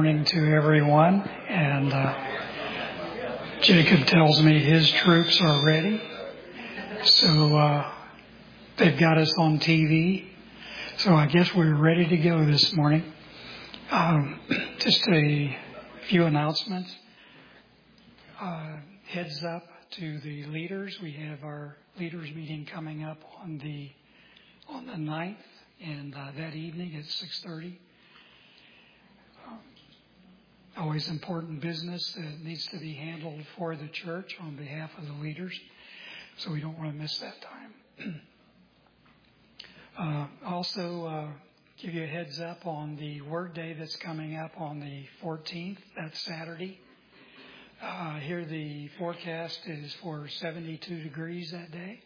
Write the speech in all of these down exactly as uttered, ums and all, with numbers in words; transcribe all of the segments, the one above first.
morning to everyone. And uh, Jacob tells me his troops are ready. So uh, they've got us on T V. So I guess we're ready to go this morning. Um, just a few announcements. Uh, heads up to the leaders. We have our leaders meeting coming up on the on the ninth, and uh, that evening at six thirty. Um, always important business that needs to be handled for the church on behalf of the leaders, so we don't want to miss that time. uh, also, uh, give you a heads up on the Word Day that's coming up on the fourteenth. That's Saturday. Uh, here the forecast is for seventy-two degrees that day.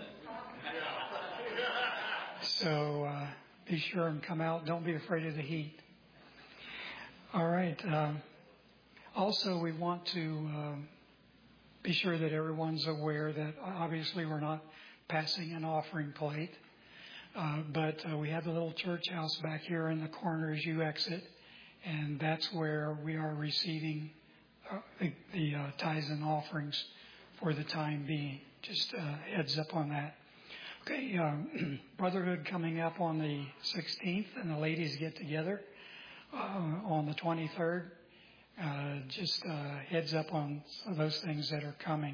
So uh, be sure and come out. Don't be afraid of the heat. All right. Um, also, we want to um, be sure that everyone's aware that obviously we're not passing an offering plate, uh, but uh, we have the little church house back here in the corner as you exit, and that's where we are receiving uh, the, the uh, tithes and offerings for the time being. Just uh, heads up on that. Okay, um, Brotherhood coming up on the sixteenth, and the ladies get together uh, on the twenty-third. Uh, just uh, heads up on some of those things that are coming.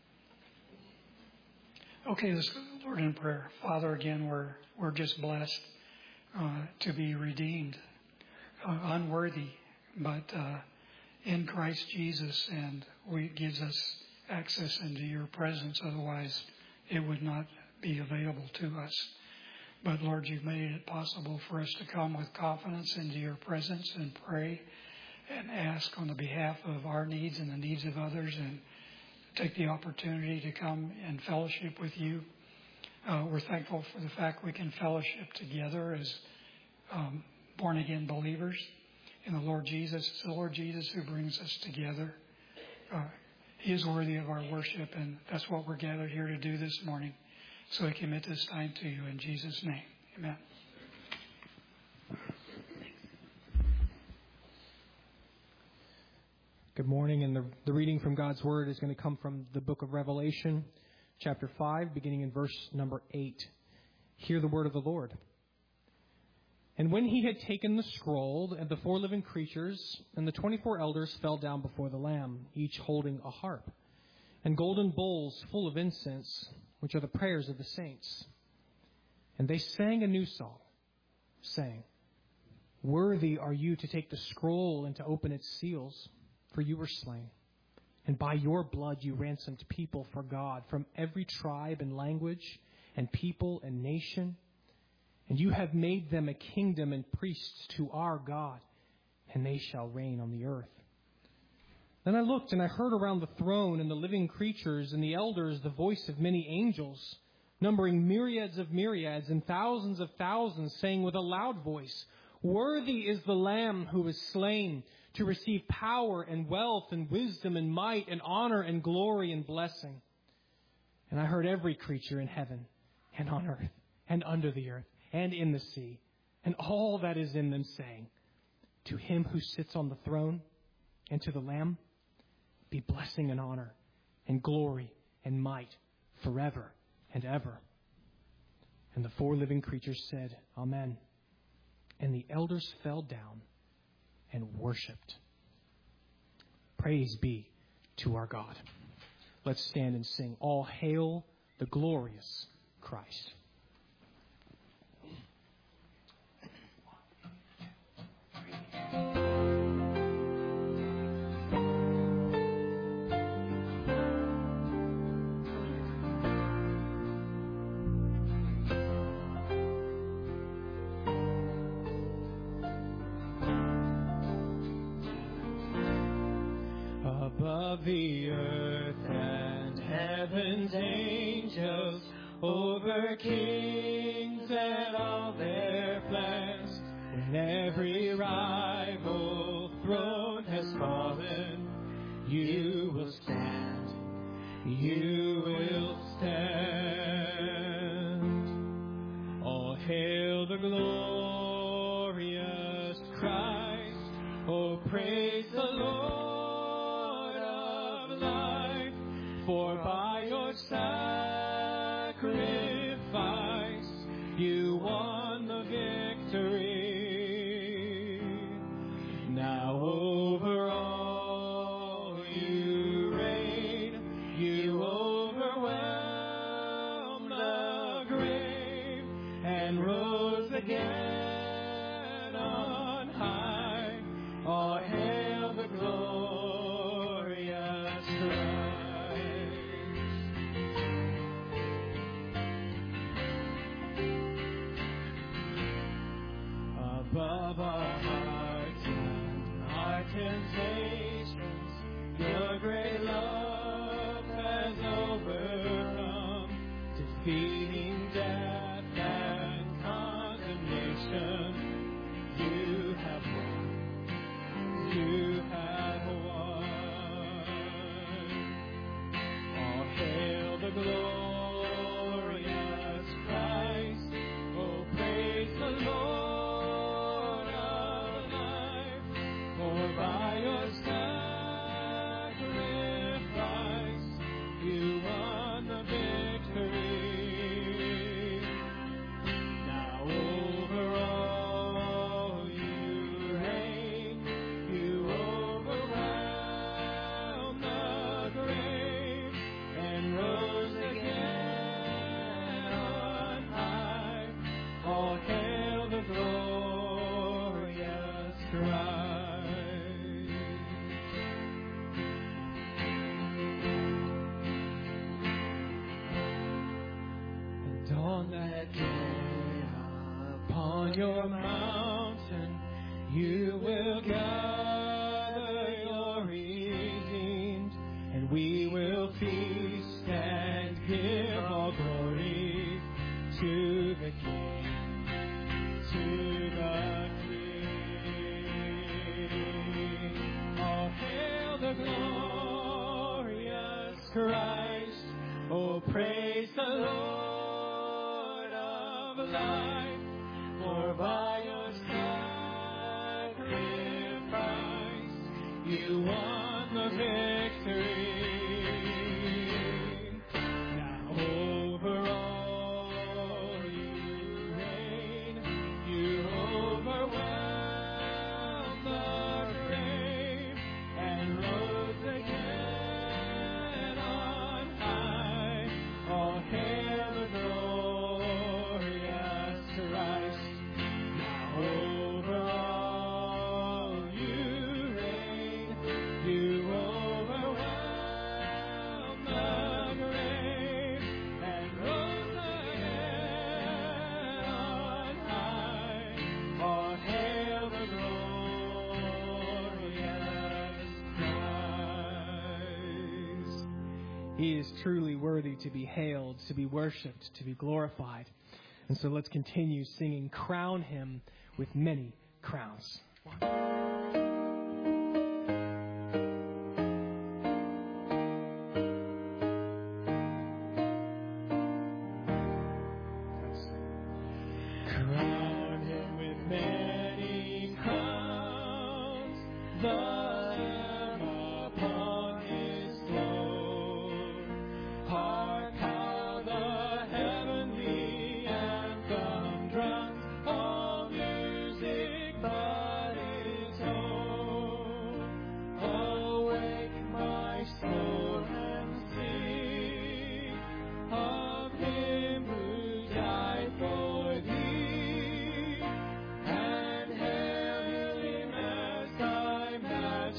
Okay, let's go to the Lord in prayer. Father, again, we're we're just blessed uh, to be redeemed, uh, unworthy, but uh, in Christ Jesus, and we gives us access into your presence. Otherwise, it would not be available to us. But Lord, you've made it possible for us to come with confidence into your presence and pray and ask on the behalf of our needs and the needs of others, and take the opportunity to come and fellowship with you. Uh, we're thankful for the fact we can fellowship together as um, born-again believers in the Lord Jesus. It's the Lord Jesus who brings us together. Uh, he is worthy of our worship, and that's what we're gathered here to do this morning. So I commit this time to you in Jesus' name. Amen. Good morning, and the, the reading from God's Word is going to come from the book of Revelation, chapter five, beginning in verse number eight. Hear the word of the Lord. And when he had taken the scroll, and the four living creatures and the twenty-four elders fell down before the Lamb, each holding a harp, and golden bowls full of incense, which are the prayers of the saints. And they sang a new song, saying, Worthy are you to take the scroll and to open its seals, for you were slain. And by your blood you ransomed people for God from every tribe and language and people and nation. And you have made them a kingdom and priests to our God, and they shall reign on the earth. Then I looked, and I heard around the throne and the living creatures and the elders the voice of many angels, numbering myriads of myriads and thousands of thousands, saying with a loud voice, Worthy is the Lamb who was slain to receive power and wealth and wisdom and might and honor and glory and blessing. And I heard every creature in heaven and on earth and under the earth and in the sea, and all that is in them, saying, To him who sits on the throne and to the Lamb be blessing and honor and glory and might forever and ever. And the four living creatures said, Amen. And the elders fell down and worshipped. Praise be to our God. Let's stand and sing, All hail the glorious Christ. Above the earth and heaven's angels, over kings and all their plans, when every rival throne has fallen, you will stand, you will stand. All hail the glorious Christ, O Oh, praise the Lord of life, for by your sacrifice you won the victory. Now over all you reign, you overwhelm the grave and rose again on high. All hail the glorious Christ. Above our hearts and our temptations, your great love has overcome, defeating death and condemnation. You have won. You have won. All hail the glorious Christ. Oh, praise the Lord of life, for by your sacrifice you won the victory. Now over all you reign, you overwhelm the grave and rose again on high. All hail the glorious Christ. And on that day, upon your mountain, you will gather your redeemed, and we will feast and give all glory to the King, to the King. All hail the glorious Christ. Oh, praise the Lord of life, for by your sacrifice you won the victory. Now over all you reign, you overwhelm the grave and rose again on high. All hail the glorious Christ. Now over all you reign, you overwhelm the grave and rose again on high. All hail the glorious Christ. He is truly worthy to be hailed, to be worshipped, to be glorified. And so let's continue singing, Crown Him with many crowns. Crown him with many crowns, the Lamb upon his throne. Hark how the heavenly anthem drums, all music but its own. Awake my soul and sing of him who died for thee, and hail him as thy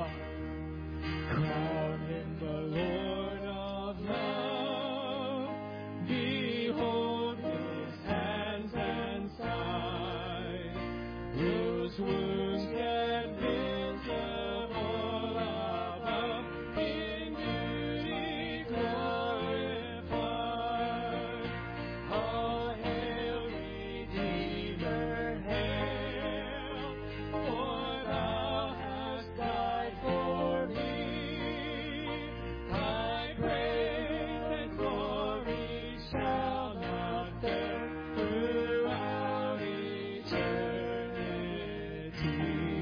Crowned in the Lord of love, behold His hands and side, whose wounds can visible above, in beauty glorified. All hail, Redeemer, hail, for Thou hast died for me. Thy praise and glory shall not fail throughout eternity.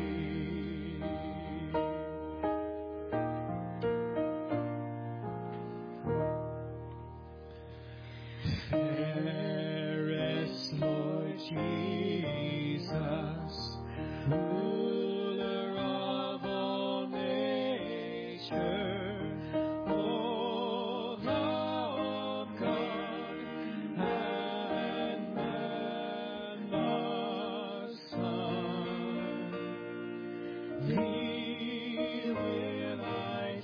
Fairest Lord Jesus, ruler of all nature, O Lamb of God, and man the Son, Thee will I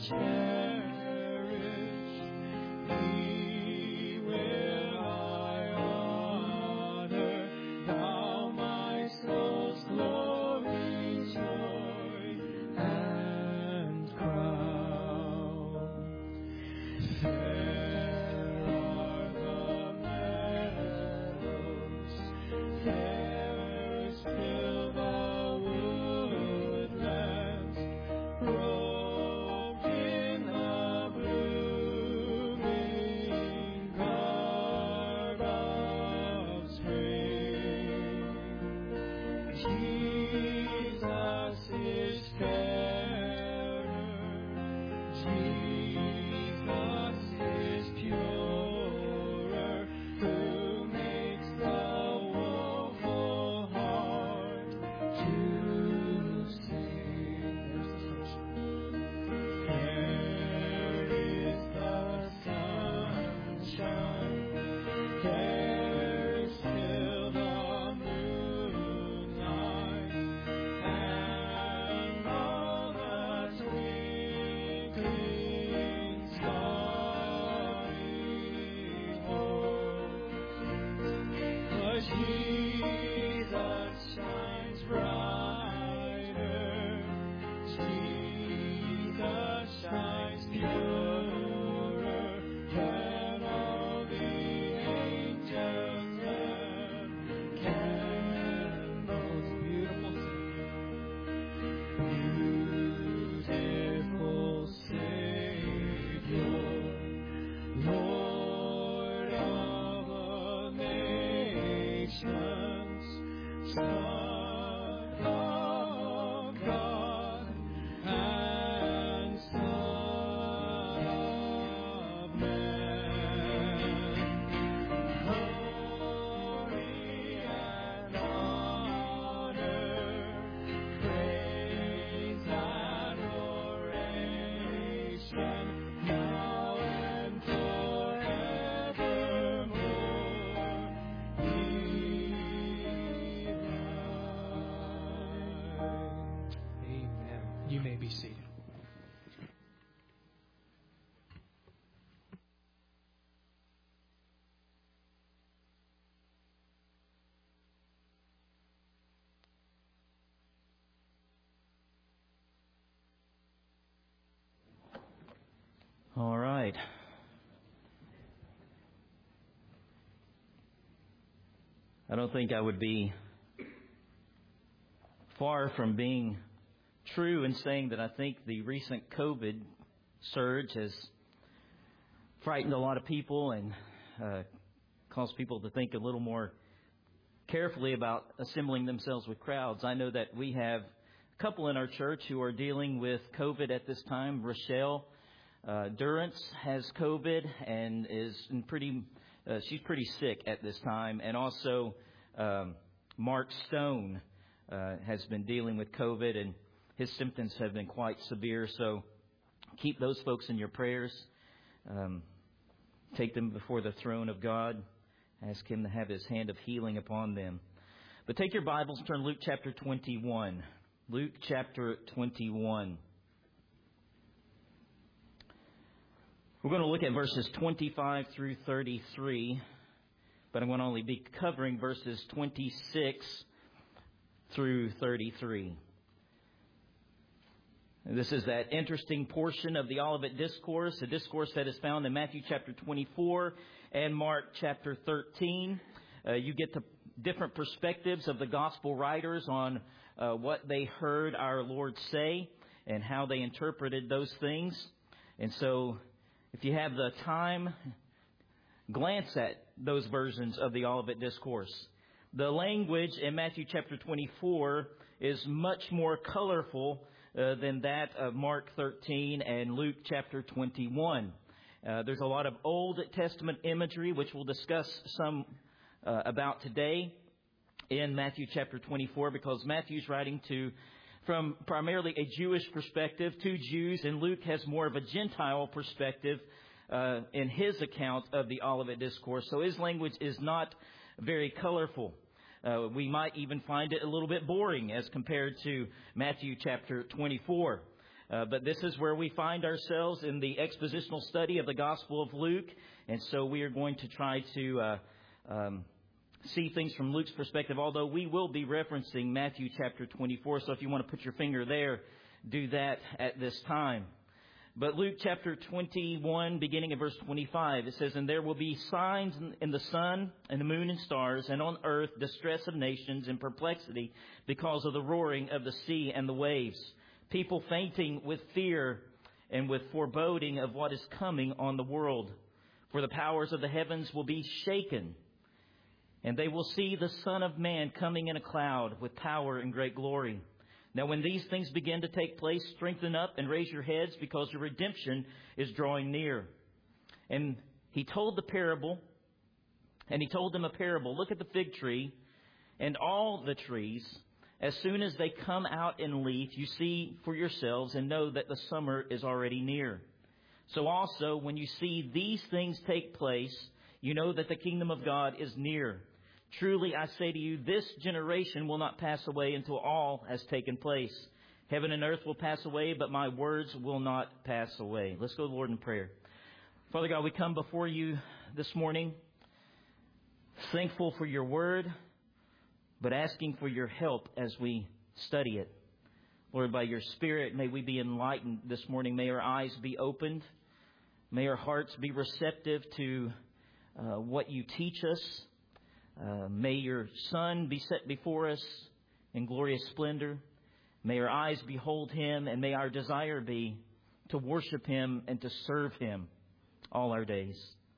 cherish, Thee will I honor, Thou my soul's glory, joy, and crown. Fair are the meadows, fair still the woodlands, robed in the blooming garb of spring. Jesus is fairer, Jesus is purer, who makes the woeful heart to sing. There is the sunshine, there's still the moonlight, and all the twinkling starry hosts. But Jesus shines brighter, Jesus shines purer than all the angels and candles. Beautiful beautiful Savior, Lord of the nations, Son of God, and Son of Man. Glory and honor, praise, adoration, now and forevermore. Be thine. Amen. You may be seated. All right. I don't think I would be far from being true in saying that I think the recent COVID surge has frightened a lot of people and uh, caused people to think a little more carefully about assembling themselves with crowds. I know that we have a couple in our church who are dealing with COVID at this time. Rochelle uh, Durrance has COVID and is in pretty, uh, she's pretty sick at this time. And also um, Mark Stone uh, has been dealing with COVID, and his symptoms have been quite severe. So keep those folks in your prayers. Um, take them before the throne of God. Ask Him to have His hand of healing upon them. But take your Bibles, turn Luke chapter twenty-one. Luke chapter twenty-one. We're going to look at verses twenty-five through thirty-three, but I'm going to only be covering verses twenty-six through thirty-three. And this is that interesting portion of the Olivet Discourse, a discourse that is found in Matthew chapter twenty-four and Mark chapter thirteen. Uh, you get the different perspectives of the gospel writers on uh, what they heard our Lord say and how they interpreted those things. And so, if you have the time, glance at those versions of the Olivet Discourse. The language in Matthew chapter twenty-four is much more colorful uh, than that of Mark thirteen and Luke chapter twenty-one. Uh, there's a lot of Old Testament imagery, which we'll discuss some uh, about today in Matthew chapter twenty-four, because Matthew's writing to from primarily a Jewish perspective to Jews, and Luke has more of a Gentile perspective uh, in his account of the Olivet Discourse. So his language is not very colorful. Uh, we might even find it a little bit boring as compared to Matthew chapter twenty-four. Uh, but this is where we find ourselves in the expositional study of the Gospel of Luke, and so we are going to try to uh, um, see things from Luke's perspective, although we will be referencing Matthew chapter twenty-four. So if you want to put your finger there, do that at this time. But Luke chapter twenty-one, beginning at verse twenty-five, it says, "And there will be signs in the sun and the moon and stars, and on earth distress of nations and perplexity because of the roaring of the sea and the waves. People fainting with fear and with foreboding of what is coming on the world. For the powers of the heavens will be shaken. And they will see the Son of Man coming in a cloud with power and great glory. Now when these things begin to take place, strengthen up and raise your heads, because your redemption is drawing near." And he told the parable, and he told them a parable. "Look at the fig tree and all the trees. As soon as they come out in leaf, you see for yourselves and know that the summer is already near. So also, when you see these things take place, you know that the kingdom of God is near. Truly, I say to you, this generation will not pass away until all has taken place. Heaven and earth will pass away, but my words will not pass away." Let's go to the Lord in prayer. Father God, we come before you this morning, thankful for your word, but asking for your help as we study it. Lord, by your Spirit, may we be enlightened this morning. May our eyes be opened. May our hearts be receptive to uh, what you teach us. Uh, may your Son be set before us in glorious splendor. May our eyes behold him, and may our desire be to worship him and to serve him all our days.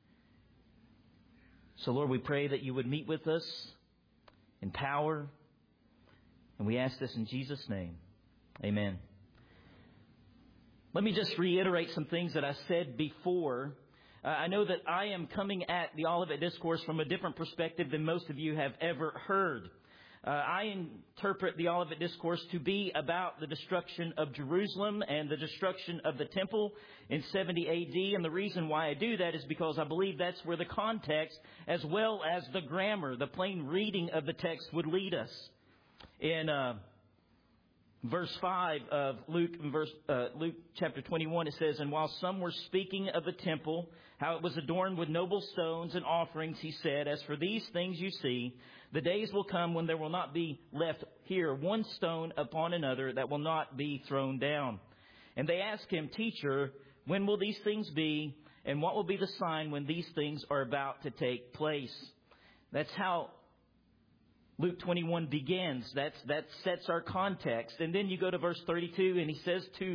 So, Lord, we pray that you would meet with us in power, and we ask this in Jesus' name. Amen. Let me just reiterate some things that I said before. Uh, I know that I am coming at the Olivet Discourse from a different perspective than most of you have ever heard. Uh, I interpret the Olivet Discourse to be about the destruction of Jerusalem and the destruction of the temple in seventy A D. And the reason why I do that is because I believe that's where the context, as well as the grammar, the plain reading of the text, would lead us. In uh, verse five of Luke, verse, uh, Luke chapter twenty-one, it says, "And while some were speaking of the temple, how it was adorned with noble stones and offerings, he said, as for these things you see, the days will come when there will not be left here one stone upon another that will not be thrown down. And they asked him, Teacher, when will these things be? And what will be the sign when these things are about to take place?" That's how Luke twenty-one begins. That's, that sets our context. And then you go to verse thirty-two, and he says to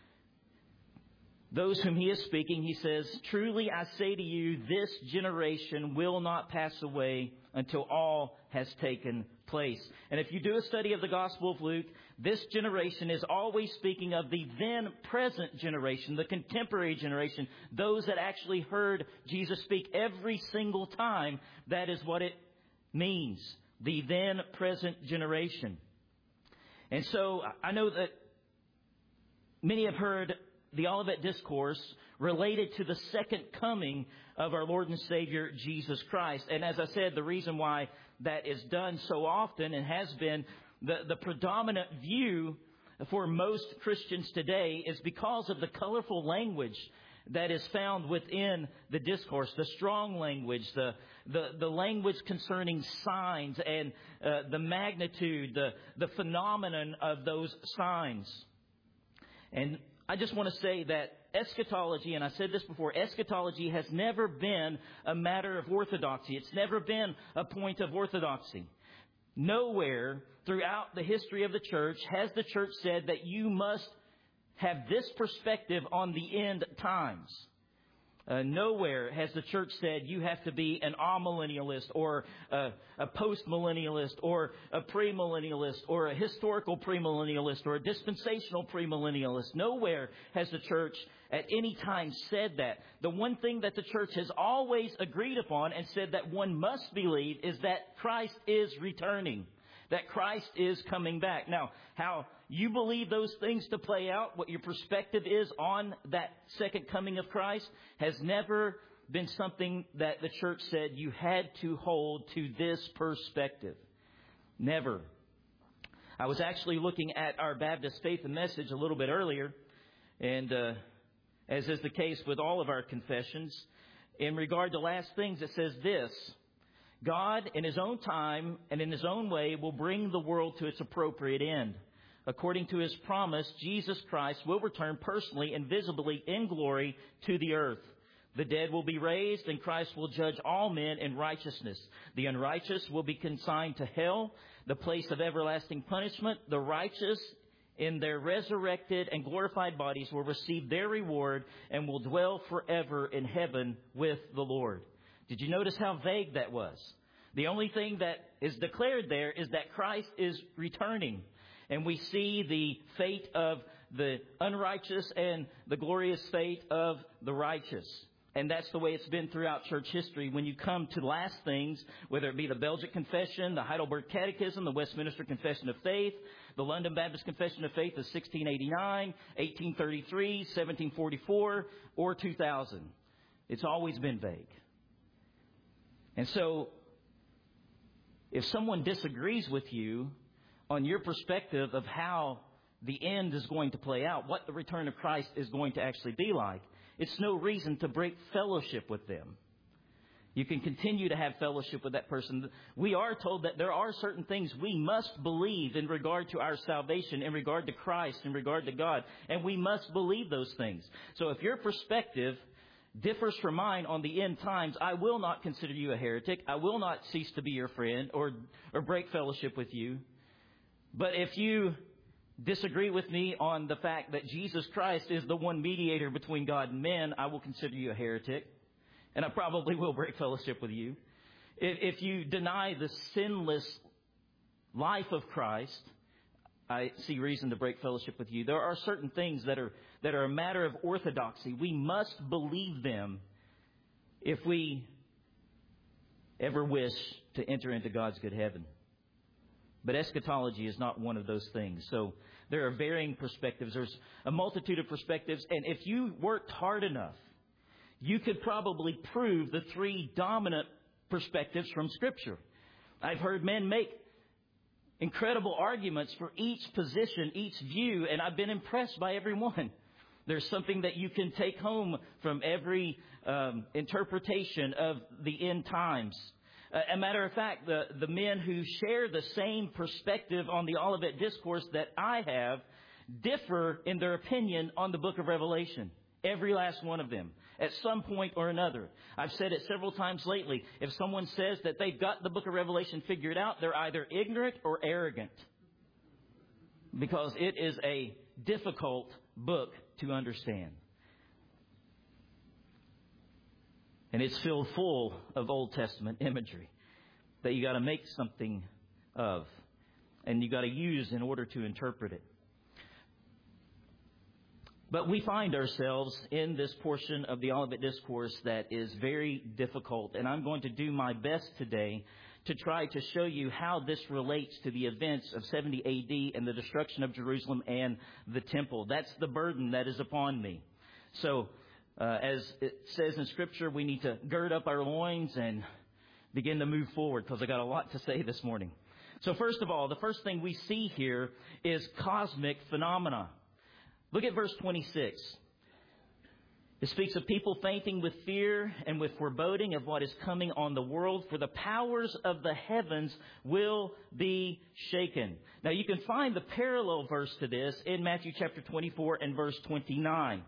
those whom he is speaking, he says, "Truly I say to you, this generation will not pass away until all has taken place." And if you do a study of the Gospel of Luke, this generation is always speaking of the then present generation, the contemporary generation, those that actually heard Jesus speak every single time. That is what it means, the then present generation. And so I know that many have heard the Olivet Discourse related to the second coming of our Lord and Savior, Jesus Christ. And as I said, the reason why that is done so often and has been the, the predominant view for most Christians today is because of the colorful language that is found within the discourse, the strong language, the the, the language concerning signs and uh, the magnitude, the, the phenomenon of those signs. And I just want to say that eschatology, and I said this before, eschatology has never been a matter of orthodoxy. It's never been a point of orthodoxy. Nowhere throughout the history of the church has the church said that you must have this perspective on the end times. Uh, nowhere has the church said you have to be an amillennialist or a, a postmillennialist or a premillennialist or a historical premillennialist or a dispensational premillennialist. Nowhere has the church at any time said that. The one thing that the church has always agreed upon and said that one must believe is that Christ is returning, that Christ is coming back. Now, how you believe those things to play out, what your perspective is on that second coming of Christ, has never been something that the church said you had to hold to this perspective. Never. I was actually looking at our Baptist Faith and Message a little bit earlier, and uh, as is the case with all of our confessions, in regard to last things, it says this: God, in His own time and in His own way, will bring the world to its appropriate end. According to His promise, Jesus Christ will return personally and visibly in glory to the earth. The dead will be raised, and Christ will judge all men in righteousness. The unrighteous will be consigned to hell, the place of everlasting punishment. The righteous, in their resurrected and glorified bodies, will receive their reward and will dwell forever in heaven with the Lord. Did you notice how vague that was? The only thing that is declared there is that Christ is returning. And we see the fate of the unrighteous and the glorious fate of the righteous. And that's the way it's been throughout church history. When you come to last things, whether it be the Belgic Confession, the Heidelberg Catechism, the Westminster Confession of Faith, the London Baptist Confession of Faith of sixteen eighty-nine, eighteen thirty-three, seventeen forty-four, or two thousand. It's always been vague. And so, if someone disagrees with you on your perspective of how the end is going to play out, what the return of Christ is going to actually be like, it's no reason to break fellowship with them. You can continue to have fellowship with that person. We are told that there are certain things we must believe in regard to our salvation, in regard to Christ, in regard to God, and we must believe those things. So if your perspective differs from mine on the end times, I will not consider you a heretic. I will not cease to be your friend or or break fellowship with you. But if you disagree with me on the fact that Jesus Christ is the one mediator between God and men, I will consider you a heretic. And I probably will break fellowship with you. If, if you deny the sinless life of Christ, I see reason to break fellowship with you. There are certain things that are that are a matter of orthodoxy. We must believe them if we ever wish to enter into God's good heaven. But eschatology is not one of those things. So there are varying perspectives. There's a multitude of perspectives. And if you worked hard enough, you could probably prove the three dominant perspectives from Scripture. I've heard men make incredible arguments for each position, each view, and I've been impressed by every one. There's something that you can take home from every um, interpretation of the end times. Uh, a matter of fact, the, the men who share the same perspective on the Olivet Discourse that I have differ in their opinion on the book of Revelation. Every last one of them, at some point or another. I've said it several times lately. If someone says that they've got the book of Revelation figured out, they're either ignorant or arrogant. Because it is a difficult book to understand. And it's filled full of Old Testament imagery that you got to make something of. And you got to use in order to interpret it. But we find ourselves in this portion of the Olivet Discourse that is very difficult. And I'm going to do my best today to try to show you how this relates to the events of seventy A D and the destruction of Jerusalem and the temple. That's the burden that is upon me. So, uh, as it says in Scripture, we need to gird up our loins and begin to move forward, because I got a lot to say this morning. So first of all, the first thing we see here is cosmic phenomena. Look at verse twenty-six. It speaks of people fainting with fear and with foreboding of what is coming on the world, for the powers of the heavens will be shaken. Now you can find the parallel verse to this in Matthew chapter twenty-four and verse twenty-nine.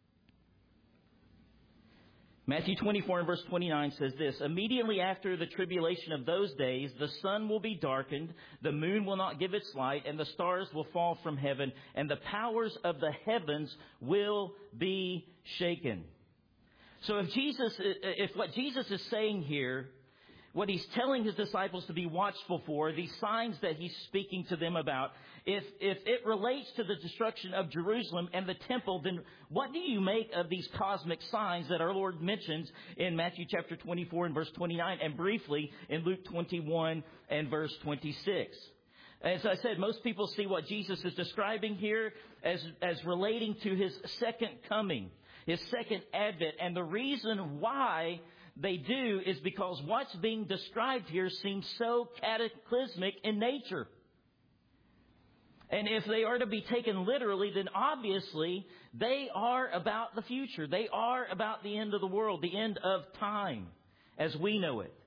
Matthew twenty-four and verse twenty-nine says this, "Immediately after the tribulation of those days, the sun will be darkened, the moon will not give its light, and the stars will fall from heaven, and the powers of the heavens will be shaken." So if Jesus, if what Jesus is saying here, what he's telling his disciples to be watchful for, these signs that he's speaking to them about, if if it relates to the destruction of Jerusalem and the temple, then what do you make of these cosmic signs that our Lord mentions in Matthew chapter twenty-four and verse twenty-nine, and briefly in Luke twenty-one and verse twenty-six? As I said, most people see what Jesus is describing here as, as relating to his second coming, his second advent. And the reason why they do is because what's being described here seems so cataclysmic in nature. And if they are to be taken literally, then obviously they are about the future. They are about the end of the world, the end of time as we know it.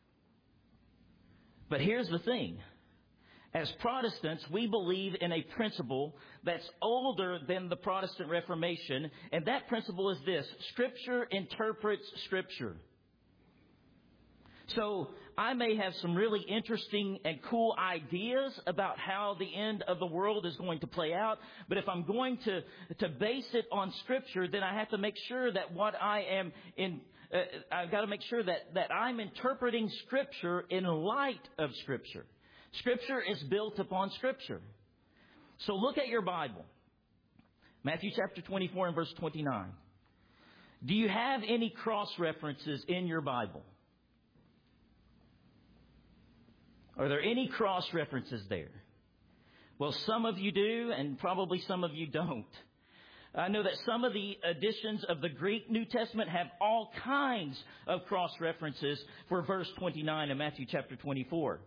But here's the thing. As Protestants, we believe in a principle that's older than the Protestant Reformation, and that principle is this: Scripture interprets Scripture. So I may have some really interesting and cool ideas about how the end of the world is going to play out. But if I'm going to, to base it on Scripture, then I have to make sure that what I am in, uh, I've got to make sure that, that I'm interpreting Scripture in light of Scripture. Scripture is built upon Scripture. So look at your Bible. Matthew chapter twenty-four and verse twenty-nine. Do you have any cross references in your Bible? Are there any cross references there? Well, some of you do, and probably some of you don't. I know that some of the editions of the Greek New Testament have all kinds of cross references for verse twenty-nine of Matthew chapter twenty-four.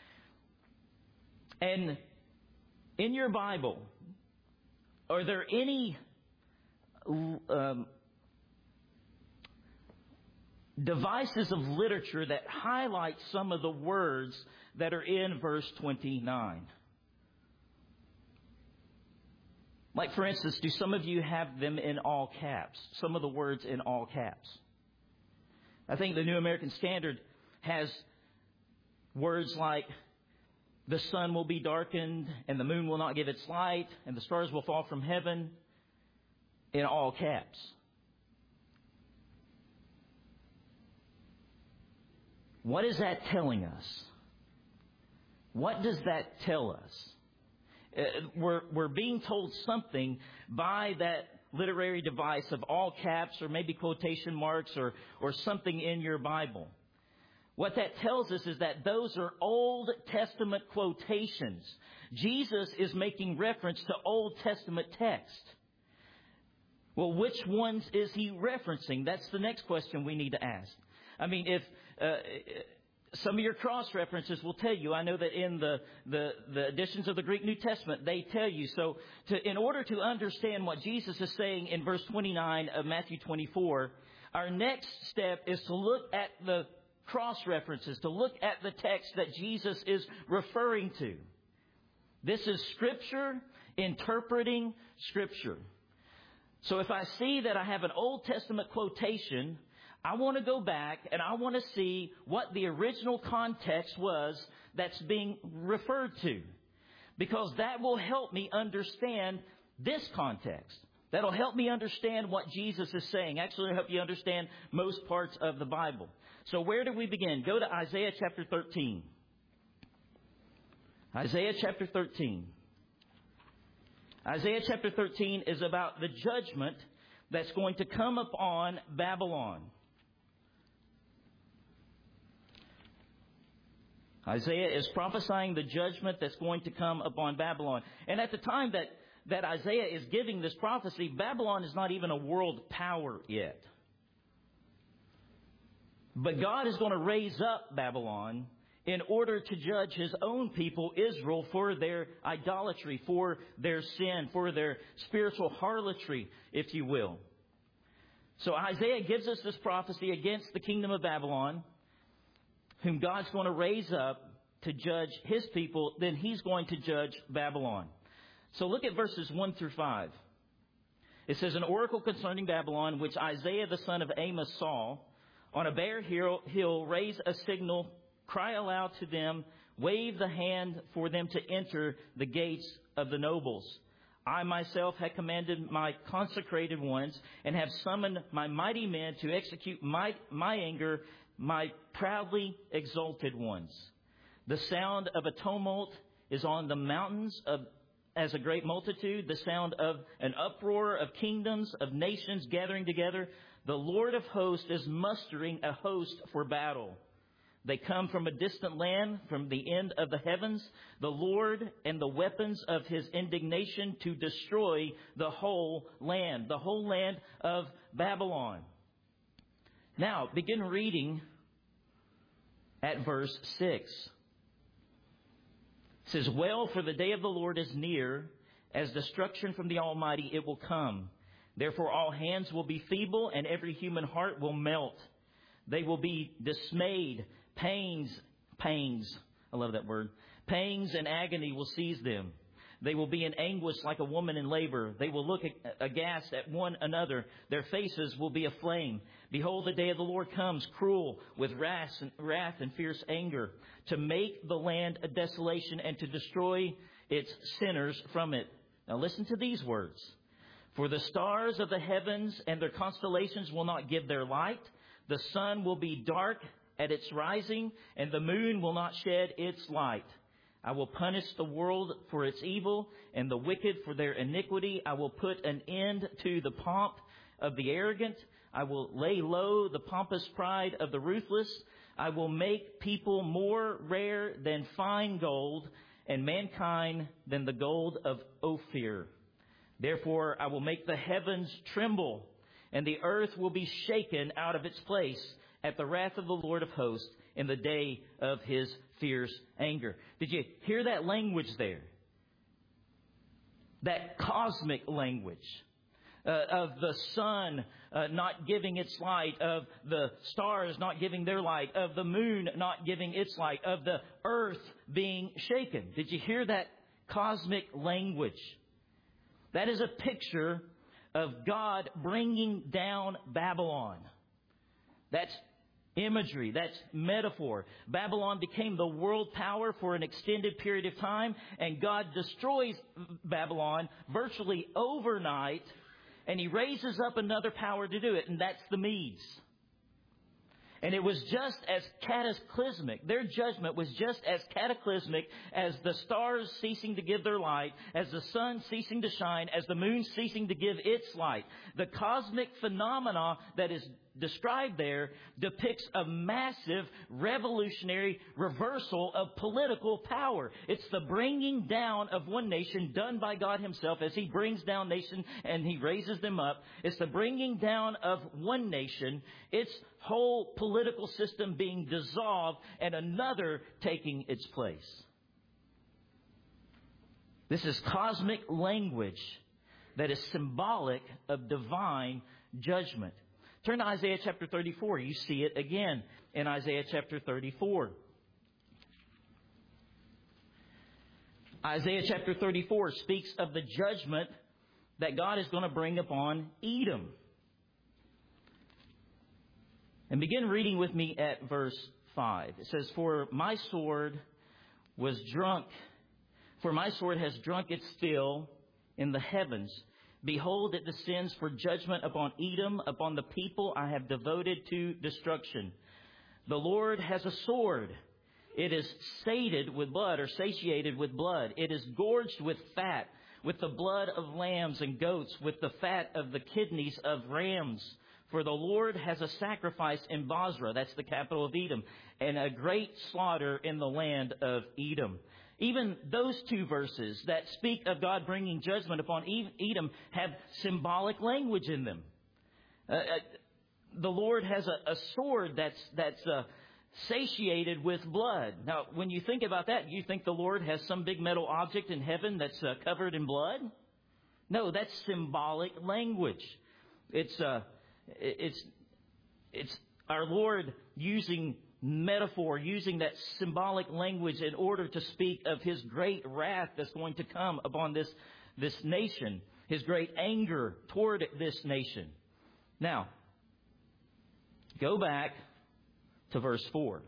And in your Bible, are there any um, devices of literature that highlight some of the words that are in verse twenty-nine? Like, for instance, do some of you have them in all caps? Some of the words in all caps. I think the New American Standard has words like, "The sun will be darkened, and the moon will not give its light, and the stars will fall from heaven," in all caps. What is that telling us? What does that tell us? Uh, we're, we're being told something by that literary device of all caps, or maybe quotation marks, or, or something in your Bible. What that tells us is that those are Old Testament quotations. Jesus is making reference to Old Testament text. Well, which ones is he referencing? That's the next question we need to ask. I mean, if uh, some of your cross references will tell you, I know that in the, the, the editions of the Greek New Testament, they tell you. So to, in order to understand what Jesus is saying in verse twenty-nine of Matthew twenty-four, our next step is to look at the cross references, to look at the text that Jesus is referring to. This is Scripture interpreting Scripture. So if I see that I have an Old Testament quotation, I want to go back and I want to see what the original context was that's being referred to, because that will help me understand this context. That'll help me understand what Jesus is saying. Actually, it'll help you understand most parts of the Bible. So where do we begin? Go to Isaiah chapter thirteen. Isaiah chapter thirteen. Isaiah chapter thirteen is about the judgment that's going to come upon Babylon. Isaiah is prophesying the judgment that's going to come upon Babylon. And at the time that, that Isaiah is giving this prophecy, Babylon is not even a world power yet. But God is going to raise up Babylon in order to judge His own people, Israel, for their idolatry, for their sin, for their spiritual harlotry, if you will. So Isaiah gives us this prophecy against the kingdom of Babylon, whom God's going to raise up to judge his people. Then he's going to judge Babylon. So look at verses one through five. It says, an oracle concerning Babylon, which Isaiah the son of Amos saw. On a bare hill, he'll raise a signal, cry aloud to them, wave the hand for them to enter the gates of the nobles. I myself have commanded my consecrated ones and have summoned my mighty men to execute my, my anger, my proudly exalted ones. The sound of a tumult is on the mountains of as a great multitude, the sound of an uproar of kingdoms, of nations gathering together. The Lord of hosts is mustering a host for battle. They come from a distant land, from the end of the heavens, the Lord and the weapons of his indignation to destroy the whole land, the whole land of Babylon. Now, begin reading at verse six. It says, well, for the day of the Lord is near, as destruction from the Almighty it will come. Therefore all hands will be feeble, and every human heart will melt. They will be dismayed, pains, pangs, I love that word, pangs and agony will seize them. They will be in anguish like a woman in labor. They will look aghast at one another. Their faces will be aflame. Behold, the day of the Lord comes, cruel, with wrath and, wrath and fierce anger, to make the land a desolation and to destroy its sinners from it. Now listen to these words. For the stars of the heavens and their constellations will not give their light. The sun will be dark at its rising, and the moon will not shed its light. I will punish the world for its evil and the wicked for their iniquity. I will put an end to the pomp of the arrogant. I will lay low the pompous pride of the ruthless. I will make people more rare than fine gold, and mankind than the gold of Ophir. Therefore, I will make the heavens tremble, and the earth will be shaken out of its place at the wrath of the Lord of hosts in the day of his fierce anger. Did you hear that language there? That cosmic language uh, of the sun uh, not giving its light, of the stars not giving their light, of the moon not giving its light, of the earth being shaken. Did you hear that cosmic language? That is a picture of God bringing down Babylon. That's imagery, that's metaphor. Babylon became the world power for an extended period of time, and God destroys Babylon virtually overnight, and he raises up another power to do it, and that's the Medes. And it was just as cataclysmic. Their judgment was just as cataclysmic as the stars ceasing to give their light, as the sun ceasing to shine, as the moon ceasing to give its light. The cosmic phenomena that is described there depicts a massive revolutionary reversal of political power. It's the bringing down of one nation done by God himself as he brings down nation and he raises them up. It's the bringing down of one nation, its whole political system being dissolved and another taking its place. This is cosmic language that is symbolic of divine judgment. Turn to Isaiah chapter thirty-four. You see it again in Isaiah chapter thirty-four. Isaiah chapter thirty-four speaks of the judgment that God is going to bring upon Edom. And begin reading with me at verse five. It says, For my sword was drunk, for my sword has drunk its fill in the heavens. Behold, it descends for judgment upon Edom, upon the people I have devoted to destruction. The Lord has a sword. It is sated with blood, or satiated with blood. It is gorged with fat, with the blood of lambs and goats, with the fat of the kidneys of rams. For the Lord has a sacrifice in Bozrah, that's the capital of Edom, and a great slaughter in the land of Edom. Even those two verses that speak of God bringing judgment upon Edom have symbolic language in them. Uh, the Lord has a, a sword that's that's uh, satiated with blood. Now, when you think about that, you think the Lord has some big metal object in heaven that's uh, covered in blood? No, that's symbolic language. It's uh, It's, it's our Lord using metaphor, using that symbolic language in order to speak of His great wrath that's going to come upon this, this nation, His great anger toward this nation. Now, go back to verse four.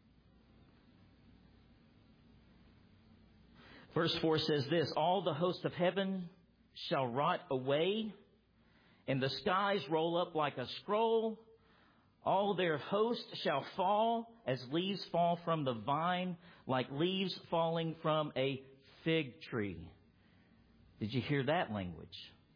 Verse four says this, all the host of heaven shall rot away, and the skies roll up like a scroll. All their host shall fall as leaves fall from the vine, like leaves falling from a fig tree. Did you hear that language?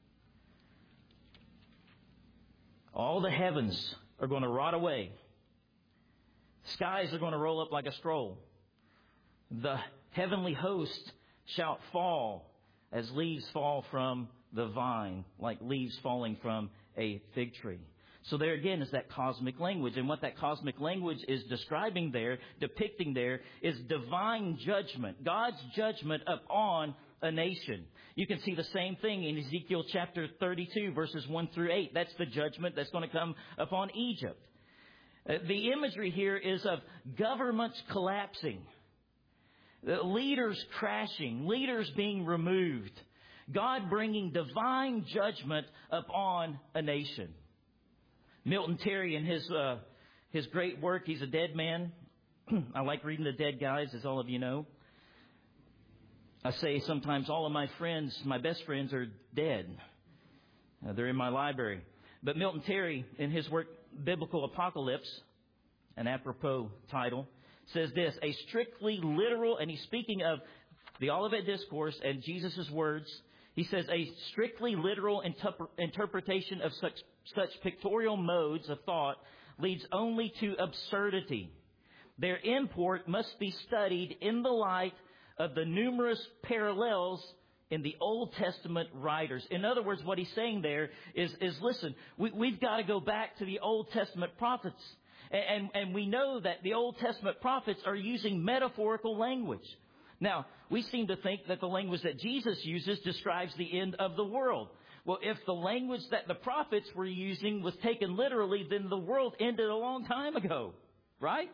All the heavens are going to rot away. Skies are going to roll up like a scroll. The heavenly host shall fall as leaves fall from the vine, like leaves falling from a fig tree. So there again is that cosmic language. And what that cosmic language is describing there, depicting there, is divine judgment. God's judgment upon a nation. You can see the same thing in Ezekiel chapter thirty-two, verses one through eight. That's the judgment that's going to come upon Egypt. Uh, the imagery here is of governments collapsing, the leaders crashing, leaders being removed, God bringing divine judgment upon a nation. Milton Terry, in his uh, his great work, he's a dead man. I like reading the dead guys, as all of you know. I say sometimes all of my friends, my best friends, are dead. Uh, they're in my library. But Milton Terry, in his work, Biblical Apocalypse, an apropos title, says this, a strictly literal, and he's speaking of the Olivet Discourse and Jesus' words. He says a strictly literal interp- interpretation of such, such pictorial modes of thought leads only to absurdity. Their import must be studied in the light of the numerous parallels in the Old Testament writers. In other words, what he's saying there is, is listen, we, we've got to go back to the Old Testament prophets. And, and, and we know that the Old Testament prophets are using metaphorical language. Now, we seem to think that the language that Jesus uses describes the end of the world. Well, if the language that the prophets were using was taken literally, then the world ended a long time ago, right?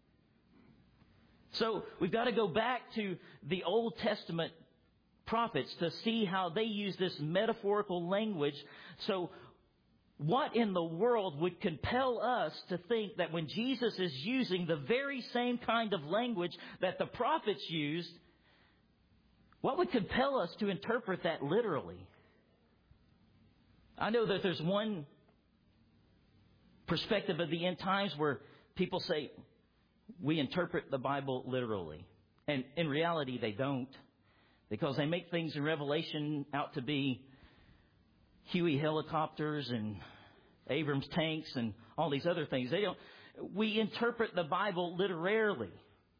So we've got to go back to the Old Testament prophets to see how they use this metaphorical language. So what in the world would compel us to think that when Jesus is using the very same kind of language that the prophets used, what would compel us to interpret that literally? I know that there's one perspective of the end times where people say we interpret the Bible literally. And in reality, they don't. Because they make things in Revelation out to be Huey helicopters and Abrams tanks and all these other things. They don't. We interpret the Bible literarily.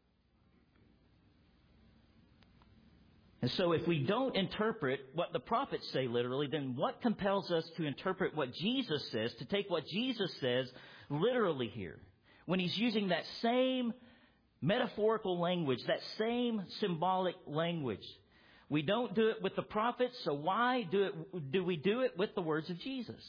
And so if we don't interpret what the prophets say literally, then what compels us to interpret what Jesus says, to take what Jesus says literally here? When he's using that same metaphorical language, that same symbolic language. We don't do it with the prophets, so why do it? Do we do it with the words of Jesus?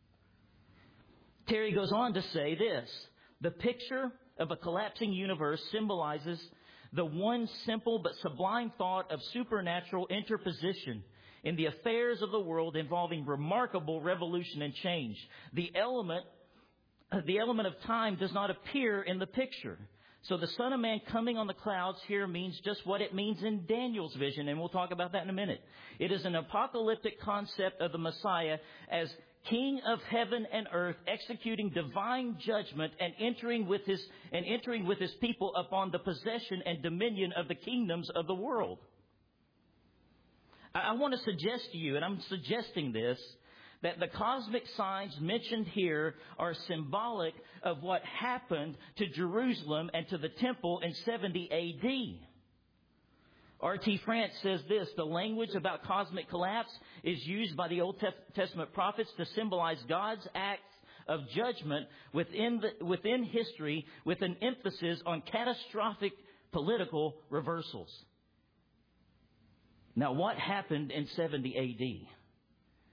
Terry goes on to say this. The picture of a collapsing universe symbolizes the one simple but sublime thought of supernatural interposition in the affairs of the world involving remarkable revolution and change. The element, the element of time does not appear in the picture. So the Son of Man coming on the clouds here means just what it means in Daniel's vision, and we'll talk about that in a minute. It is an apocalyptic concept of the Messiah as King of heaven and earth, executing divine judgment and entering with his and entering with his people upon the possession and dominion of the kingdoms of the world. I, I want to suggest to you, and I'm suggesting this, that the cosmic signs mentioned here are symbolic of what happened to Jerusalem and to the temple in seventy A D. R T France says this, the language about cosmic collapse is used by the Old Testament prophets to symbolize God's acts of judgment within the, within history with an emphasis on catastrophic political reversals. Now, what happened in seventy A D?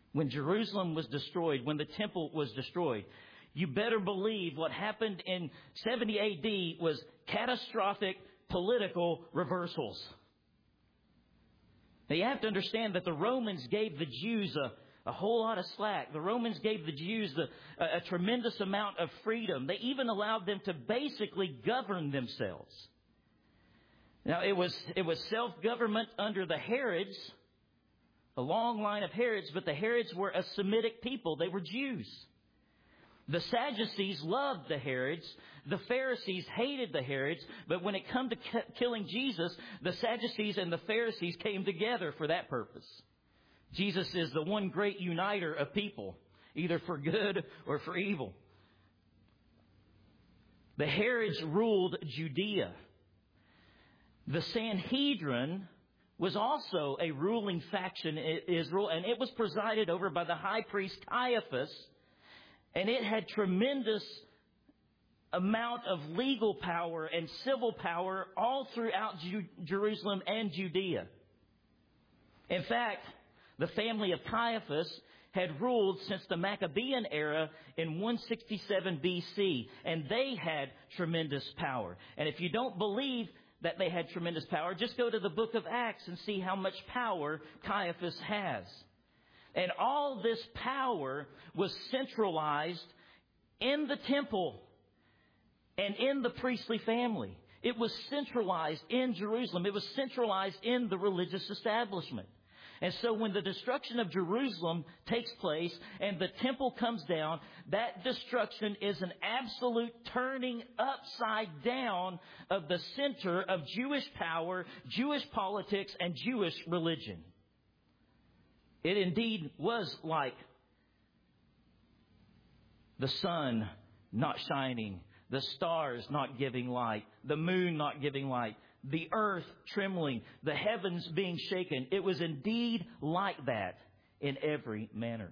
when Jerusalem was destroyed, when the temple was destroyed, you better believe what happened in seventy A D was catastrophic political reversals. Now you have to understand that the Romans gave the Jews a, a whole lot of slack. The Romans gave the Jews the, a, a tremendous amount of freedom. They even allowed them to basically govern themselves. Now it was it was self-government under the Herods, a long line of Herods, but the Herods were a Semitic people. They were Jews. The Sadducees loved the Herods. The Pharisees hated the Herods. But when it come to k- killing Jesus, the Sadducees and the Pharisees came together for that purpose. Jesus is the one great uniter of people, either for good or for evil. The Herods ruled Judea. The Sanhedrin was also a ruling faction in Israel, and it was presided over by the high priest Caiaphas. And it had tremendous amount of legal power and civil power all throughout Ju- Jerusalem and Judea. In fact, the family of Caiaphas had ruled since the Maccabean era in one sixty-seven B C, and they had tremendous power. And if you don't believe that they had tremendous power, just go to the book of Acts and see how much power Caiaphas has. And all this power was centralized in the temple and in the priestly family. It was centralized in Jerusalem. It was centralized in the religious establishment. And so when the destruction of Jerusalem takes place and the temple comes down, that destruction is an absolute turning upside down of the center of Jewish power, Jewish politics, and Jewish religion. It indeed was like the sun not shining, the stars not giving light, the moon not giving light, the earth trembling, the heavens being shaken. It was indeed like that in every manner.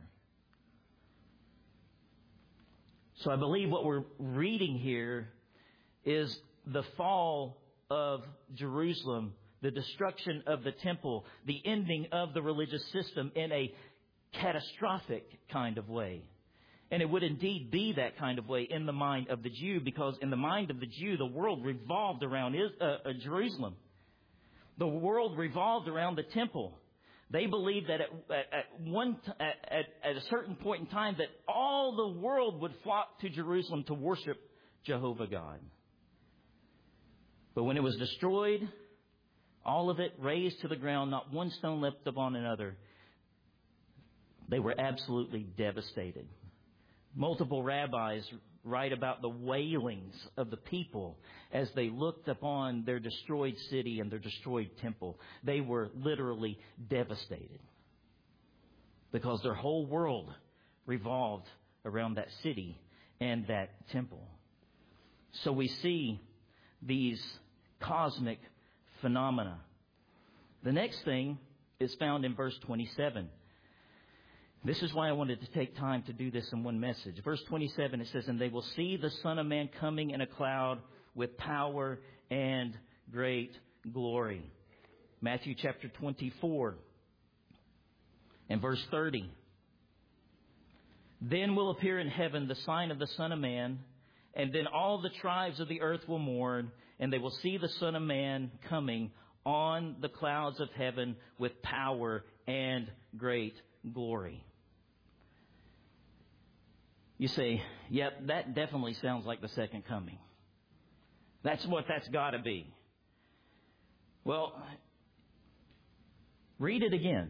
So I believe what we're reading here is the fall of Jerusalem, the destruction of the temple, the ending of the religious system in a catastrophic kind of way. And it would indeed be that kind of way in the mind of the Jew, because in the mind of the Jew, the world revolved around uh, uh, Jerusalem. The world revolved around the temple. They believed that at, at, at one t- at, at, at a certain point in time that all the world would flock to Jerusalem to worship Jehovah God. But when it was destroyed, all of it razed to the ground, not one stone left upon another, they were absolutely devastated. Multiple rabbis write about the wailings of the people as they looked upon their destroyed city and their destroyed temple. They were literally devastated because their whole world revolved around that city and that temple. So we see these cosmic phenomena. The next thing is found in verse twenty-seven. This is why I wanted to take time to do this in one message. Verse twenty-seven, it says, "And they will see the Son of Man coming in a cloud with power and great glory." Matthew chapter twenty-four and verse thirty. "Then will appear in heaven the sign of the Son of Man, and then all the tribes of the earth will mourn, and they will see the Son of Man coming on the clouds of heaven with power and great glory." You say, yep, that definitely sounds like the second coming. That's what that's got to be. Well, read it again.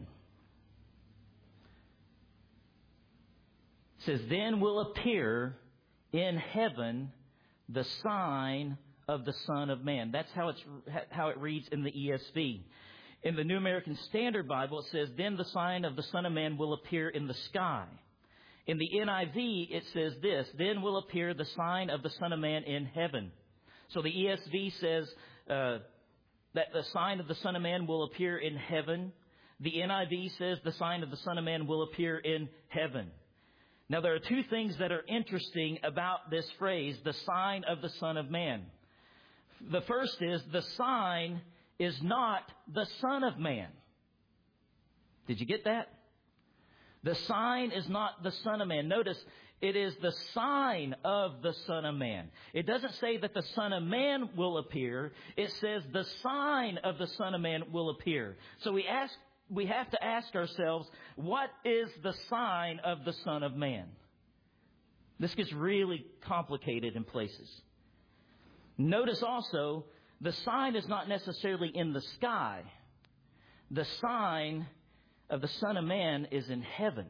It says, "Then will appear in heaven the sign of the Son of Man." That's how it's how it reads in the E S V. In the New American Standard Bible, it says, "Then the sign of the Son of Man will appear in the sky." In the N I V, it says this, "Then will appear the sign of the Son of Man in heaven." So the E S V says uh, that the sign of the Son of Man will appear in heaven. The N I V says the sign of the Son of Man will appear in heaven. Now, there are two things that are interesting about this phrase, the sign of the Son of Man. The first is the sign is not the Son of Man. Did you get that? The sign is not the Son of Man. Notice, it is the sign of the Son of Man. It doesn't say that the Son of Man will appear. It says the sign of the Son of Man will appear. So we ask, we have to ask ourselves, what is the sign of the Son of Man? This gets really complicated in places. Notice also, the sign is not necessarily in the sky. The sign of the Son of Man is in heaven.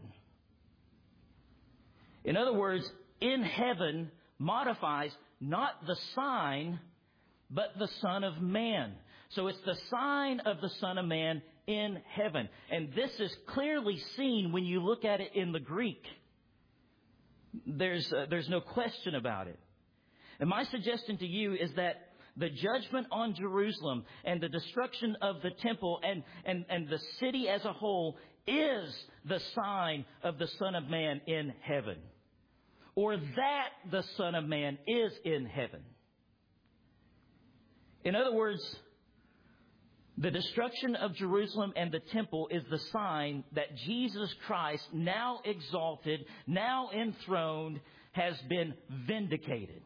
In other words, in heaven modifies not the sign, but the Son of Man. So it's the sign of the Son of Man in heaven. And this is clearly seen when you look at it in the Greek. There's, uh, there's no question about it. And my suggestion to you is that the judgment on Jerusalem and the destruction of the temple and, and, and the city as a whole is the sign of the Son of Man in heaven. Or that the Son of Man is in heaven. In other words, the destruction of Jerusalem and the temple is the sign that Jesus Christ, now exalted, now enthroned, has been vindicated.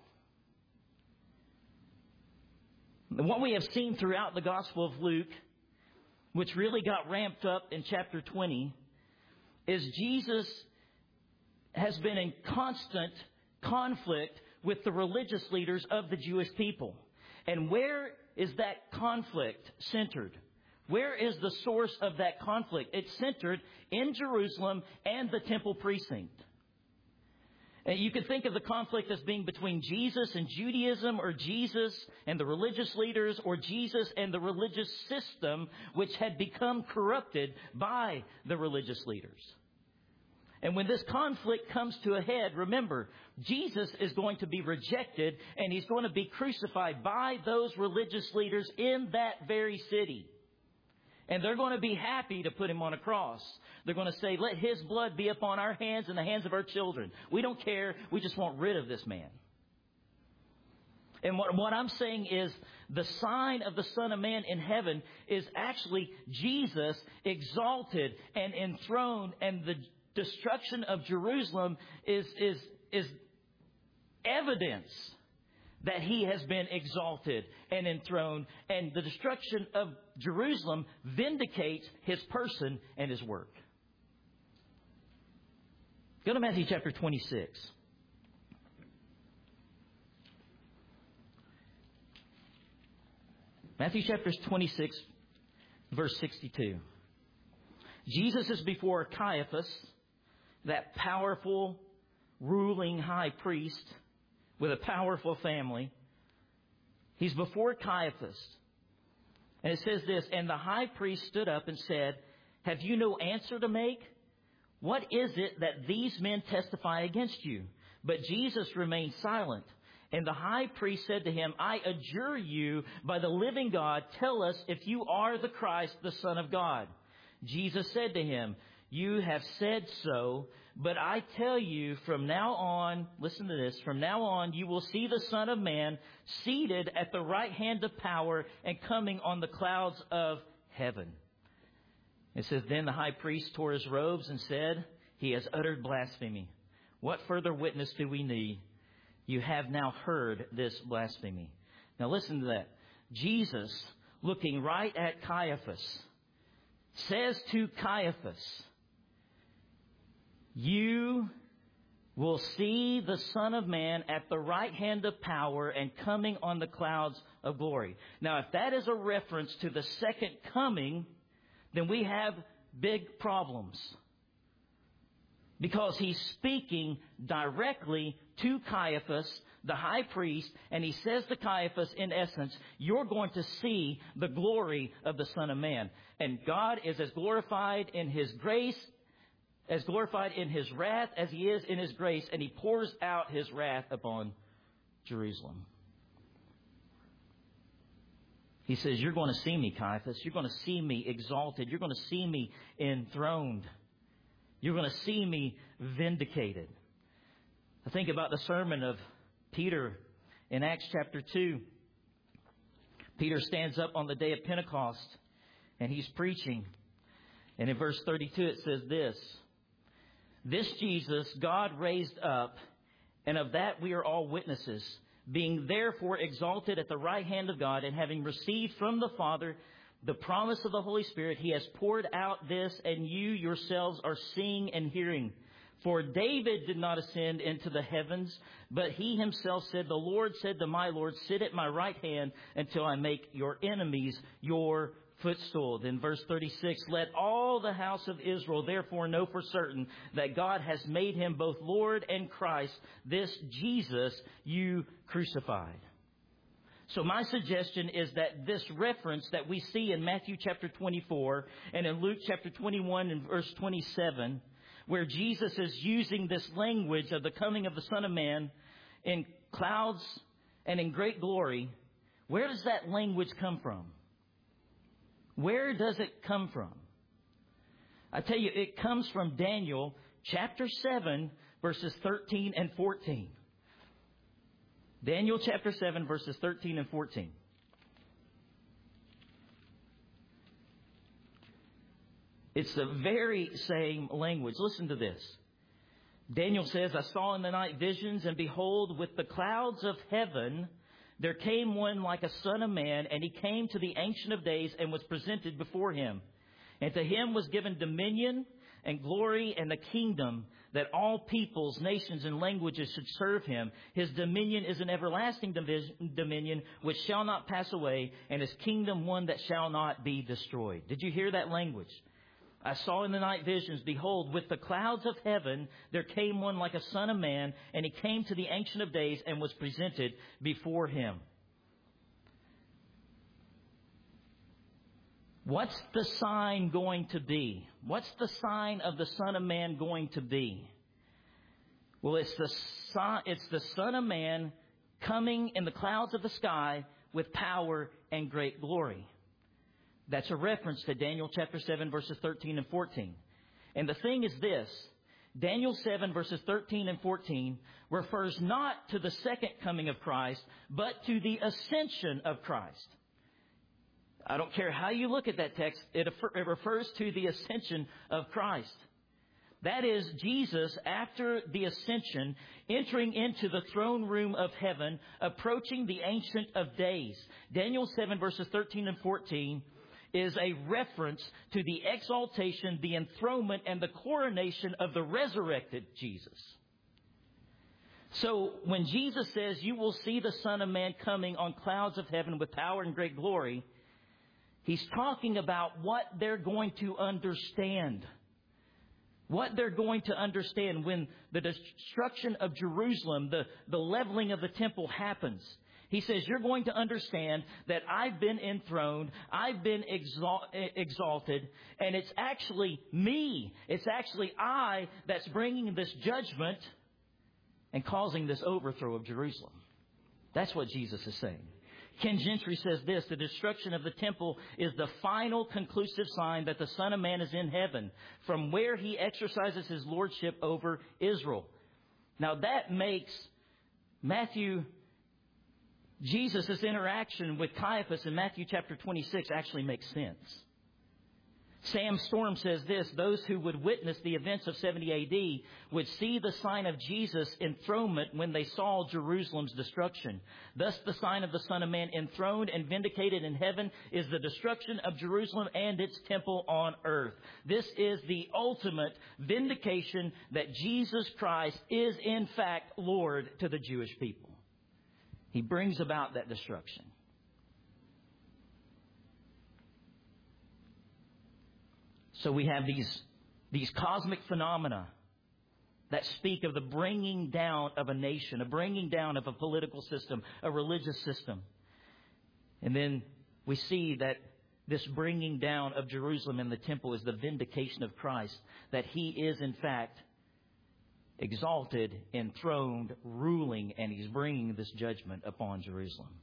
And what we have seen throughout the Gospel of Luke, which really got ramped up in chapter twenty, is Jesus has been in constant conflict with the religious leaders of the Jewish people. And where is that conflict centered? Where is the source of that conflict? It's centered in Jerusalem and the temple precinct. And you could think of the conflict as being between Jesus and Judaism, or Jesus and the religious leaders, or Jesus and the religious system, which had become corrupted by the religious leaders. And when this conflict comes to a head, remember, Jesus is going to be rejected, and He's going to be crucified by those religious leaders in that very city. And they're going to be happy to put Him on a cross. They're going to say, let His blood be upon our hands and the hands of our children. We don't care. We just want rid of this man. And what, what I'm saying is the sign of the Son of Man in heaven is actually Jesus exalted and enthroned, and the destruction of Jerusalem is, is, is evidence that He has been exalted and enthroned, and the destruction of Jerusalem vindicates His person and His work. Go to Matthew chapter twenty-six. Matthew chapter twenty-six, verse sixty-two. Jesus is before Caiaphas, that powerful, ruling high priest with a powerful family. He's before Caiaphas. And it says this, and the high priest stood up and said, have you no answer to make? What is it that these men testify against you? But Jesus remained silent. And the high priest said to him, I adjure you by the living God, tell us if you are the Christ, the Son of God. Jesus said to him, you have said so, but I tell you from now on, listen to this, from now on you will see the Son of Man seated at the right hand of power and coming on the clouds of heaven. It says, then the high priest tore his robes and said, he has uttered blasphemy. What further witness do we need? You have now heard this blasphemy. Now listen to that. Jesus, looking right at Caiaphas, says to Caiaphas, you will see the Son of Man at the right hand of power and coming on the clouds of glory. Now, if that is a reference to the second coming, then we have big problems. Because he's speaking directly to Caiaphas, the high priest, and he says to Caiaphas, in essence, you're going to see the glory of the Son of Man. And God is as glorified in His grace, as glorified in His wrath as He is in His grace, and He pours out His wrath upon Jerusalem. He says, you're going to see me, Caiaphas. You're going to see me exalted. You're going to see me enthroned. You're going to see me vindicated. I think about the sermon of Peter in Acts chapter two. Peter stands up on the day of Pentecost and he's preaching. And in verse thirty-two it says this, This Jesus God raised up, and of that we are all witnesses, being therefore exalted at the right hand of God, and having received from the Father the promise of the Holy Spirit, He has poured out this, and you yourselves are seeing and hearing. For David did not ascend into the heavens, but he himself said, the Lord said to my Lord, sit at my right hand until I make your enemies your footstool. Then verse thirty-six, let all the house of Israel therefore know for certain that God has made him both Lord and Christ, this Jesus you crucified. So my suggestion is that this reference that we see in Matthew chapter twenty-four and in Luke chapter twenty-one and verse twenty-seven, where Jesus is using this language of the coming of the Son of Man in clouds and in great glory, where does that language come from? Where does it come from? I tell you, it comes from Daniel chapter seven, verses thirteen and fourteen. Daniel chapter seven, verses thirteen and fourteen. It's the very same language. Listen to this. Daniel says, I saw in the night visions, and behold, with the clouds of heaven, there came one like a son of man, and he came to the Ancient of Days and was presented before him. And to him was given dominion and glory and a kingdom, that all peoples, nations, and languages should serve him. His dominion is an everlasting dominion which shall not pass away, and his kingdom one that shall not be destroyed. Did you hear that language? I saw in the night visions, behold, with the clouds of heaven, there came one like a son of man, and he came to the Ancient of Days and was presented before him. What's the sign going to be? What's the sign of the Son of Man going to be? Well, it's the son, it's the Son of Man coming in the clouds of the sky with power and great glory. That's a reference to Daniel chapter seven, verses thirteen and fourteen. And the thing is this, Daniel seven, verses thirteen and fourteen refers not to the second coming of Christ, but to the ascension of Christ. I don't care how you look at that text, it, it refers to the ascension of Christ. That is, Jesus, after the ascension, entering into the throne room of heaven, approaching the Ancient of Days. Daniel seven, verses thirteen and fourteen is a reference to the exaltation, the enthronement, and the coronation of the resurrected Jesus. So when Jesus says, you will see the Son of Man coming on clouds of heaven with power and great glory, He's talking about what they're going to understand. What they're going to understand when the destruction of Jerusalem, the, the leveling of the temple happens. He says, you're going to understand that I've been enthroned, I've been exalt, exalted, and it's actually me, it's actually I that's bringing this judgment and causing this overthrow of Jerusalem. That's what Jesus is saying. Ken Gentry says this, the destruction of the temple is the final conclusive sign that the Son of Man is in heaven, from where He exercises His lordship over Israel. Now that makes Matthew, Jesus' interaction with Caiaphas in Matthew chapter twenty-six actually makes sense. Sam Storm says this, those who would witness the events of seventy A D would see the sign of Jesus' enthronement when they saw Jerusalem's destruction. Thus the sign of the Son of Man enthroned and vindicated in heaven is the destruction of Jerusalem and its temple on earth. This is the ultimate vindication that Jesus Christ is in fact Lord to the Jewish people. He brings about that destruction. So we have these, these cosmic phenomena that speak of the bringing down of a nation, a bringing down of a political system, a religious system. And then we see that this bringing down of Jerusalem and the temple is the vindication of Christ, that He is in fact exalted, enthroned, ruling, and He's bringing this judgment upon Jerusalem.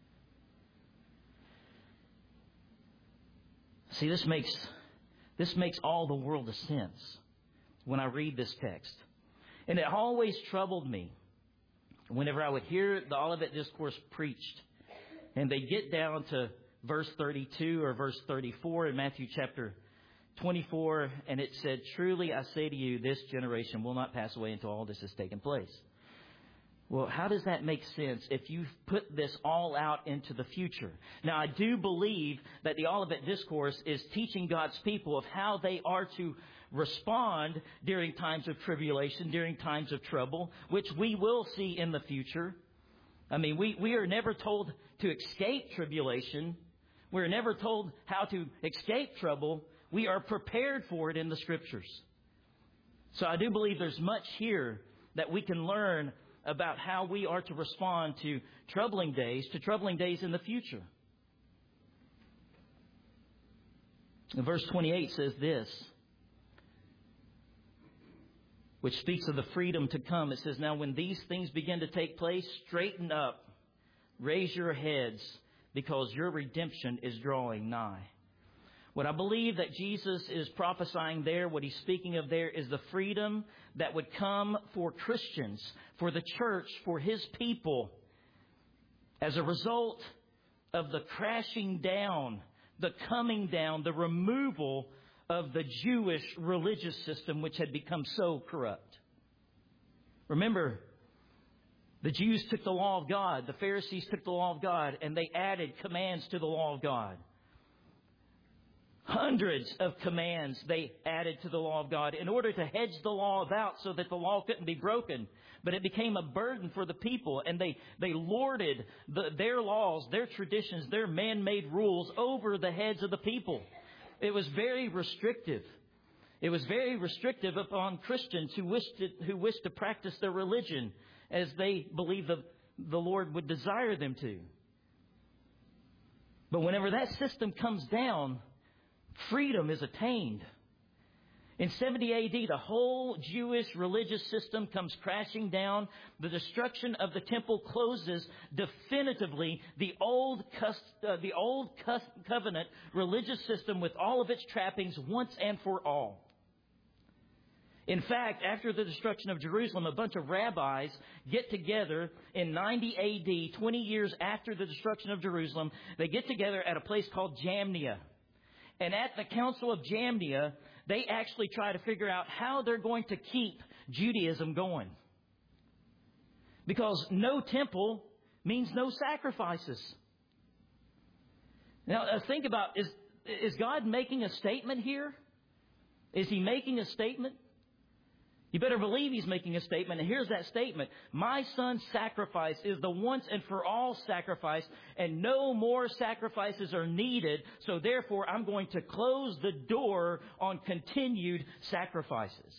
See, this makes... This makes all the world of sense when I read this text. And it always troubled me whenever I would hear the Olivet Discourse preached and they get down to verse thirty-two or verse thirty-four in Matthew chapter twenty-four, and it said, "Truly I say to you, this generation will not pass away until all this has taken place." Well, how does that make sense if you put this all out into the future? Now, I do believe that the Olivet Discourse is teaching God's people of how they are to respond during times of tribulation, during times of trouble, which we will see in the future. I mean, we, we are never told to escape tribulation. We're never told how to escape trouble. We are prepared for it in the Scriptures. So I do believe there's much here that we can learn about how we are to respond to troubling days, to troubling days in the future. And verse twenty-eight says this, which speaks of the freedom to come. It says, "Now when these things begin to take place, straighten up, raise your heads, because your redemption is drawing nigh." What I believe that Jesus is prophesying there, what he's speaking of there, is the freedom that would come for Christians, for the church, for his people, as a result of the crashing down, the coming down, the removal of the Jewish religious system, which had become so corrupt. Remember, the Jews took the law of God, the Pharisees took the law of God, and they added commands to the law of God. Hundreds of commands they added to the law of God in order to hedge the law about so that the law couldn't be broken. But it became a burden for the people, and they, they lorded the, their laws, their traditions, their man-made rules over the heads of the people. It was very restrictive. It was very restrictive upon Christians who wished to, who wished to practice their religion as they believed the, the Lord would desire them to. But whenever that system comes down, freedom is attained. In seventy A D, the whole Jewish religious system comes crashing down. The destruction of the temple closes definitively the old uh, the old covenant religious system with all of its trappings once and for all. In fact, after the destruction of Jerusalem, a bunch of rabbis get together in ninety A D, twenty years after the destruction of Jerusalem. They get together at a place called Jamnia. And at the Council of Jamnia, they actually try to figure out how they're going to keep Judaism going. Because no temple means no sacrifices. Now, think about, is, is God making a statement here? Is He making a statement? You better believe He's making a statement. And here's that statement. "My Son's sacrifice is the once and for all sacrifice, and no more sacrifices are needed. So therefore, I'm going to close the door on continued sacrifices."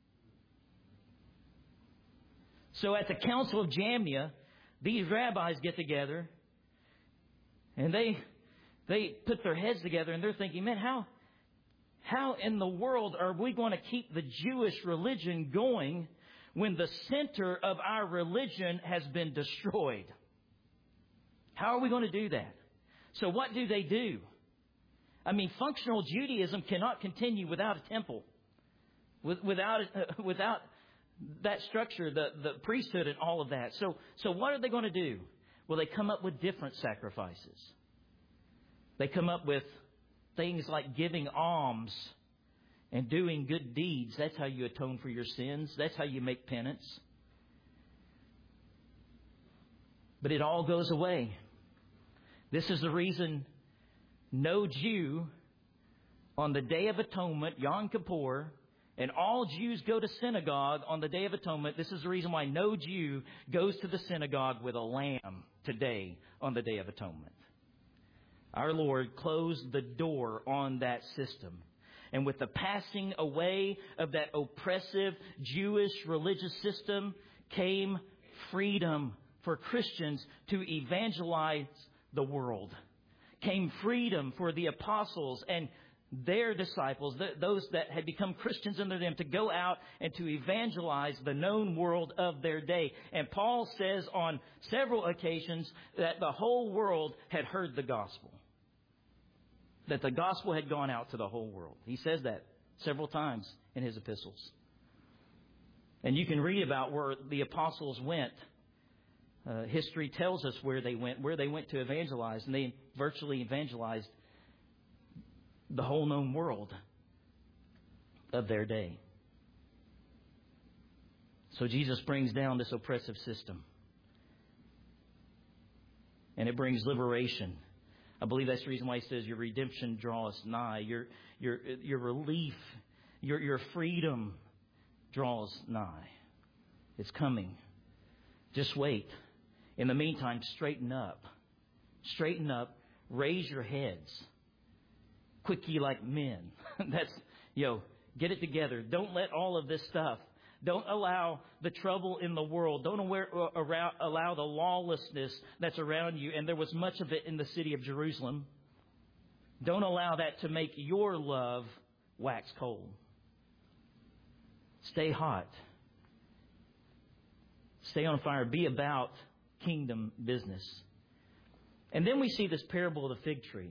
So at the Council of Jamnia, these rabbis get together and they they put their heads together and they're thinking, man, how How in the world are we going to keep the Jewish religion going when the center of our religion has been destroyed? How are we going to do that? So what do they do? I mean, functional Judaism cannot continue without a temple, without uh, without that structure, the, the priesthood and all of that. So, so what are they going to do? Well, they come up with different sacrifices. They come up with things like giving alms and doing good deeds. That's how you atone for your sins. That's how you make penance. But it all goes away. This is the reason no Jew on the Day of Atonement, Yom Kippur, and all Jews go to synagogue on the Day of Atonement. This is the reason why no Jew goes to the synagogue with a lamb today on the Day of Atonement. Our Lord closed the door on that system. And with the passing away of that oppressive Jewish religious system came freedom for Christians to evangelize the world. Came freedom for the apostles and their disciples, those that had become Christians under them, to go out and to evangelize the known world of their day. And Paul says on several occasions that the whole world had heard the gospel. That the gospel had gone out to the whole world. He says that several times in his epistles. And you can read about where the apostles went. Uh, history tells us where they went, where they went to evangelize. And they virtually evangelized the whole known world of their day. So Jesus brings down this oppressive system. And it brings liberation. I believe that's the reason why he says your redemption draws nigh. Your your your relief, your your freedom draws nigh. It's coming. Just wait. In the meantime, straighten up. Straighten up. Raise your heads. Quick ye like men. That's, yo, get it together. Don't let all of this stuff. Don't allow the trouble in the world. Don't aware, around, allow the lawlessness that's around you. And there was much of it in the city of Jerusalem. Don't allow that to make your love wax cold. Stay hot. Stay on fire. Be about kingdom business. And then we see this parable of the fig tree.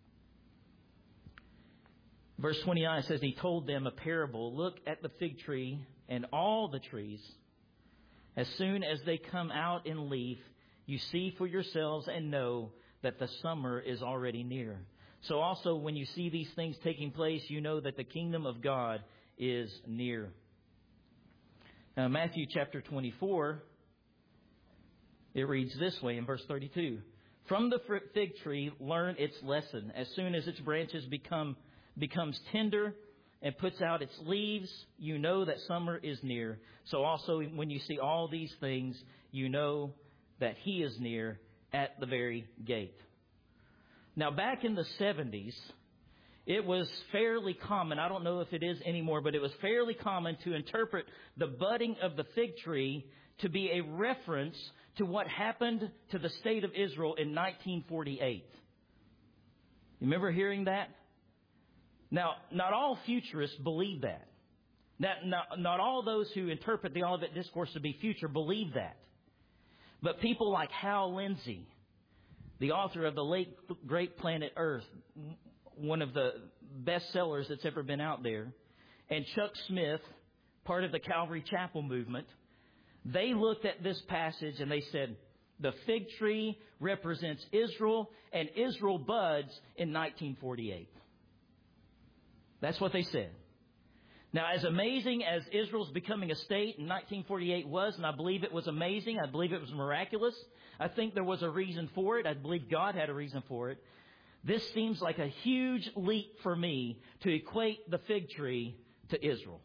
Verse twenty-nine says, he told them a parable. Look at the fig tree and all the trees. As soon as they come out in leaf, you see for yourselves and know that the summer is already near. So also when you see these things taking place, you know that the kingdom of God is near. Now, Matthew chapter twenty-four, it reads this way in verse thirty-two. From the fig tree, learn its lesson. As soon as its branches become becomes tender and puts out its leaves, you know that summer is near. So also when you see all these things, you know that he is near at the very gate. Now, back in the seventies, it was fairly common, I don't know if it is anymore, but it was fairly common to interpret the budding of the fig tree to be a reference to what happened to the state of Israel in nineteen forty-eight. You remember hearing that? Now, not all futurists believe that. Not, not, not all those who interpret the Olivet Discourse to be future believe that. But people like Hal Lindsey, the author of The Late Great Planet Earth, one of the best sellers that's ever been out there, and Chuck Smith, part of the Calvary Chapel movement, they looked at this passage and they said, the fig tree represents Israel, and Israel buds in nineteen forty-eight. That's what they said. Now, as amazing as Israel's becoming a state in nineteen forty-eight was, and I believe it was amazing, I believe it was miraculous, I think there was a reason for it, I believe God had a reason for it, this seems like a huge leap for me to equate the fig tree to Israel.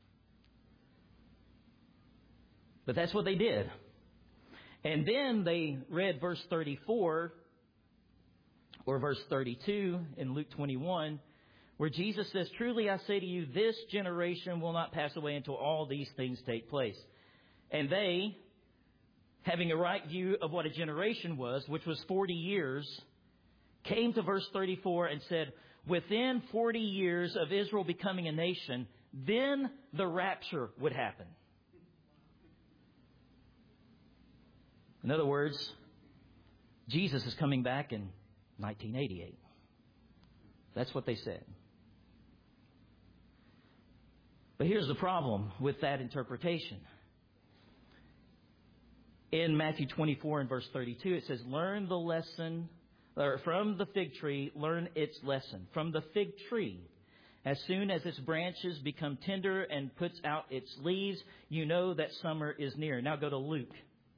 But that's what they did. And then they read verse thirty-four or verse thirty-two in Luke twenty-one, where Jesus says, truly I say to you, this generation will not pass away until all these things take place. And they, having a right view of what a generation was, which was forty years, came to verse thirty-four and said, within forty years of Israel becoming a nation, then the rapture would happen. In other words, Jesus is coming back in nineteen eighty-eight. That's what they said. But here's the problem with that interpretation. In Matthew twenty-four and verse thirty-two, it says, learn the lesson, or from the fig tree, learn its lesson. From the fig tree, as soon as its branches become tender and puts out its leaves, you know that summer is near. Now go to Luke.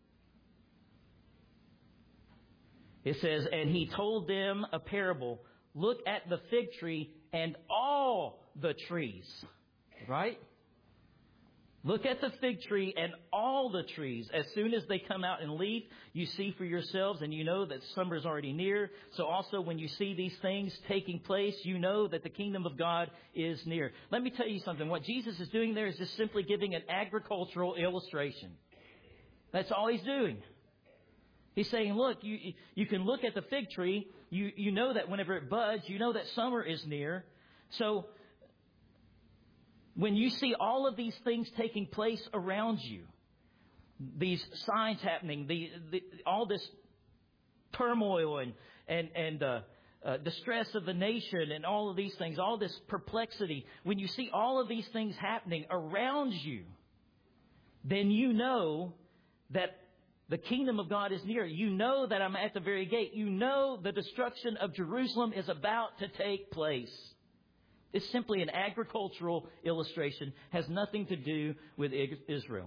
It says, and he told them a parable. Look at the fig tree and all the trees. Right? Look at the fig tree and all the trees. As soon as they come out in leaf, you see for yourselves and you know that summer is already near. So also when you see these things taking place, you know that the kingdom of God is near. Let me tell you something. What Jesus is doing there is just simply giving an agricultural illustration. That's all he's doing. He's saying, look, you you can look at the fig tree. You, you know that whenever it buds, you know that summer is near. So when you see all of these things taking place around you, these signs happening, the, the all this turmoil and and and uh, uh, distress of the nation, and all of these things, all this perplexity, when you see all of these things happening around you, then you know that the kingdom of God is near. You know that I'm at the very gate. You know the destruction of Jerusalem is about to take place. It's simply an agricultural illustration, has nothing to do with Israel.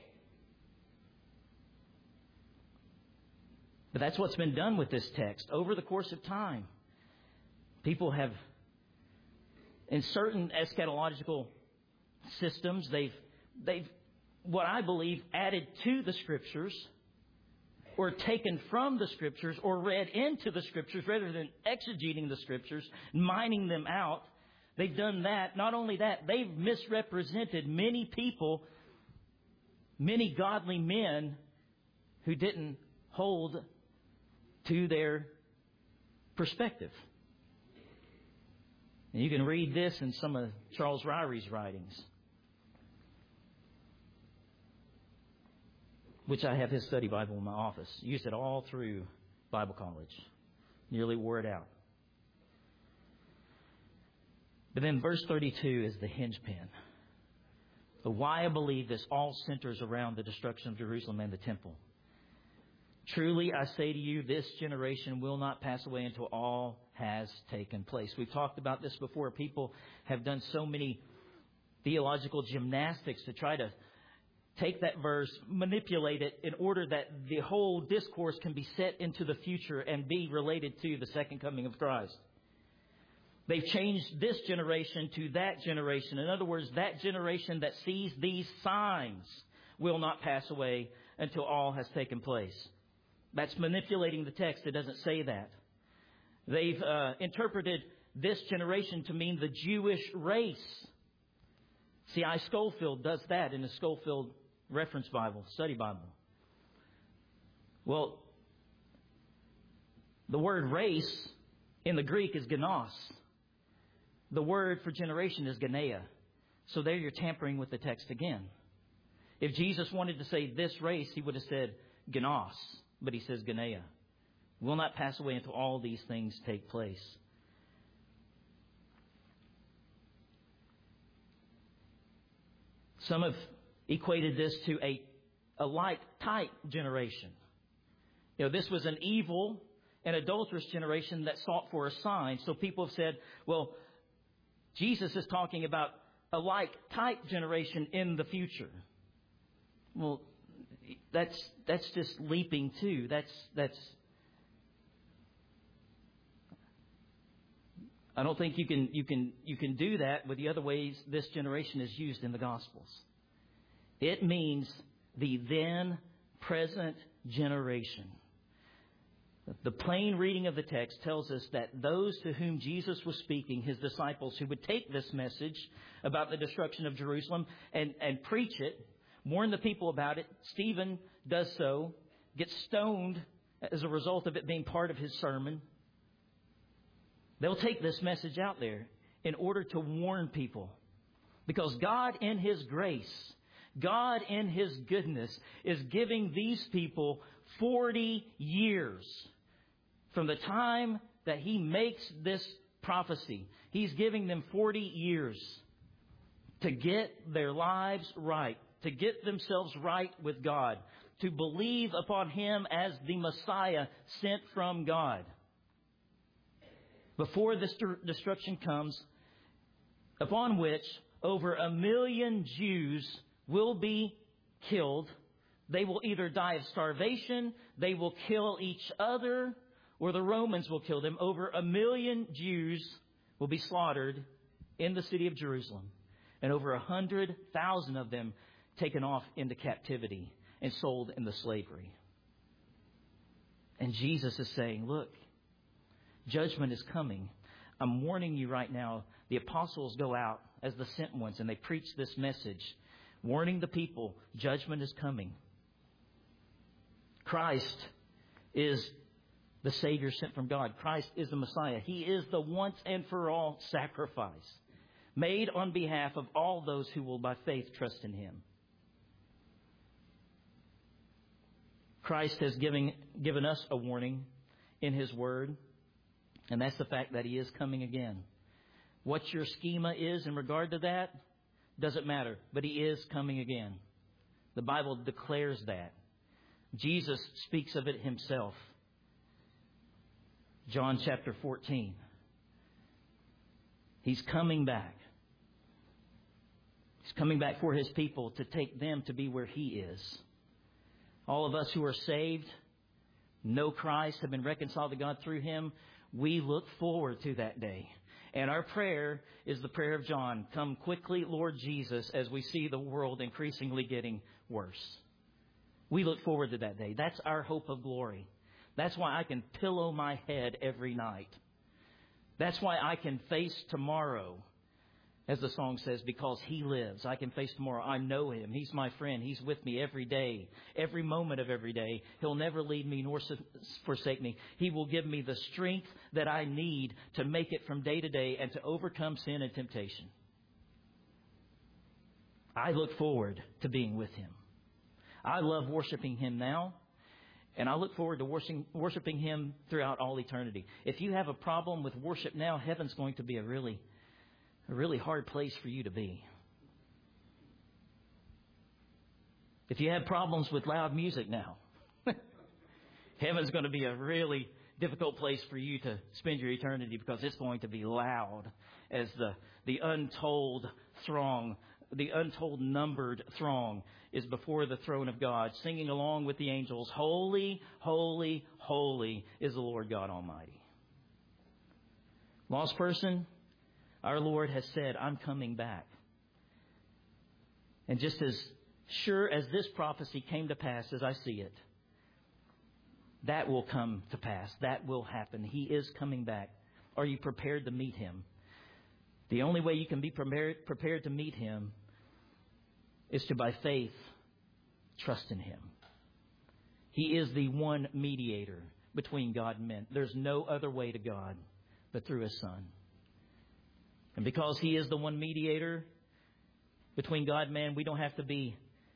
But that's what's been done with this text over the course of time. People have, in certain eschatological systems, they've, they've, what I believe, added to the Scriptures, or taken from the Scriptures, or read into the Scriptures rather than exegeting the Scriptures, mining them out. They've done that. Not only that, they've misrepresented many people, many godly men who didn't hold to their perspective. And you can read this in some of Charles Ryrie's writings, which I have his study Bible in my office. Used it all through Bible college. Nearly wore it out. But then verse thirty-two is the hinge pin. But why I believe this all centers around the destruction of Jerusalem and the temple. Truly, I say to you, this generation will not pass away until all has taken place. We've talked about this before. People have done so many theological gymnastics to try to take that verse, manipulate it in order that the whole discourse can be set into the future and be related to the second coming of Christ. They've changed this generation to that generation. In other words, that generation that sees these signs will not pass away until all has taken place. That's manipulating the text. It doesn't say that. They've uh, interpreted this generation to mean the Jewish race. C I Scofield does that in the Scofield Reference Bible, Study Bible. Well, the word race in the Greek is genos. The word for generation is genea. So there you're tampering with the text again. If Jesus wanted to say this race, he would have said genos. But he says genea. Will not pass away until all these things take place. Some have equated this to a, a like-type generation. You know, this was an evil and adulterous generation that sought for a sign. So people have said, well, Jesus is talking about a like-type generation in the future. Well, that's that's just leaping too. That's that's. I don't think you can you can you can do that with the other ways this generation is used in the Gospels. It means the then present generation. The plain reading of the text tells us that those to whom Jesus was speaking, his disciples who would take this message about the destruction of Jerusalem and, and preach it, warn the people about it. Stephen does so, gets stoned as a result of it being part of his sermon. They'll take this message out there in order to warn people. Because God in his grace, God in his goodness is giving these people forty years from the time that he makes this prophecy. He's giving them forty years to get their lives right, to get themselves right with God, to believe upon him as the Messiah sent from God. Before this destruction comes, upon which over a million Jews will be killed. They will either die of starvation, they will kill each other, or the Romans will kill them. Over a million Jews will be slaughtered in the city of Jerusalem, and over a hundred thousand of them taken off into captivity and sold into slavery. And Jesus is saying, look, judgment is coming. I'm warning you right now. The apostles go out as the sent ones and they preach this message, warning the people, judgment is coming. Christ is the Savior sent from God. Christ is the Messiah. He is the once and for all sacrifice made on behalf of all those who will by faith trust in him. Christ has given, given us a warning in his word, and that's the fact that he is coming again. What your schema is in regard to that doesn't matter, but he is coming again. The Bible declares that. Jesus speaks of it himself. John chapter fourteen. He's coming back. He's coming back for His people to take them to be where He is. All of us who are saved, know Christ, have been reconciled to God through Him, we look forward to that day. And our prayer is the prayer of John. Come quickly, Lord Jesus, as we see the world increasingly getting worse. We look forward to that day. That's our hope of glory. That's why I can pillow my head every night. That's why I can face tomorrow, as the song says, because He lives. I can face tomorrow. I know Him. He's my friend. He's with me every day, every moment of every day. He'll never leave me nor forsake me. He will give me the strength that I need to make it from day to day and to overcome sin and temptation. I look forward to being with Him. I love worshiping Him now, and I look forward to worshiping, worshiping Him throughout all eternity. If you have a problem with worship now, heaven's going to be a really, a really hard place for you to be. If you have problems with loud music now, heaven's going to be a really difficult place for you to spend your eternity, because it's going to be loud as the, the untold throng, the untold numbered throng is before the throne of God, singing along with the angels, holy, holy, holy is the Lord God Almighty. Lost person, our Lord has said, I'm coming back. And just as sure as this prophecy came to pass as I see it, that will come to pass. That will happen. He is coming back. Are you prepared to meet Him? The only way you can be prepared, prepared to meet Him is to, by faith, trust in Him. He is the one mediator between God and men. There's no other way to God but through His Son. And because He is the one mediator between God and man, we don't have to be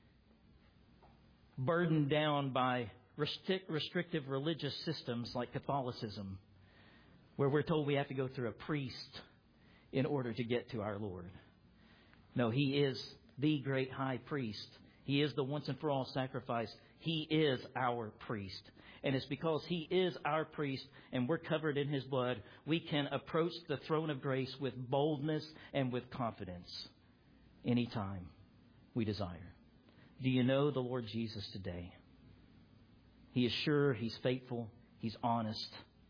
burdened down by restrict, restrictive religious systems like Catholicism, where we're told we have to go through a priest in order to get to our Lord. No, He is the great high priest. He is the once and for all sacrifice. He is our priest. And it's because He is our priest and we're covered in His blood, we can approach the throne of grace with boldness and with confidence anytime we desire. Do you know the Lord Jesus today? He is sure, He's faithful, He's honest.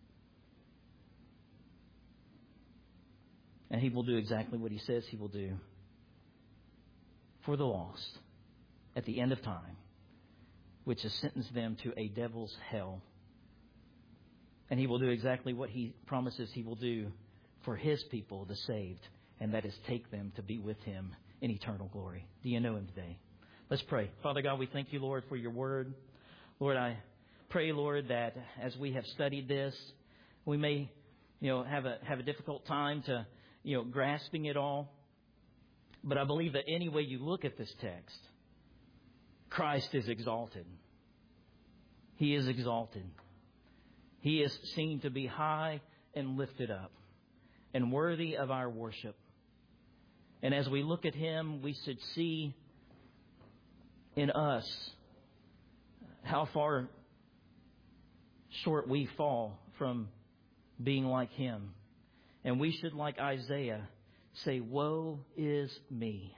And He will do exactly what He says He will do for the lost at the end of time, which has sentenced them to a devil's hell. And He will do exactly what He promises He will do for His people, the saved, and that is take them to be with Him in eternal glory. Do you know Him today? Let's pray. Father God, we thank You, Lord, for Your word. Lord, I pray, Lord, that as we have studied this, we may, you know, have a have a difficult time to, you know, grasping it all. But I believe that any way you look at this text, Christ is exalted. He is exalted. He is seen to be high and lifted up and worthy of our worship. And as we look at Him, we should see in us how far short we fall from being like Him. And we should, like Isaiah, say, woe is me.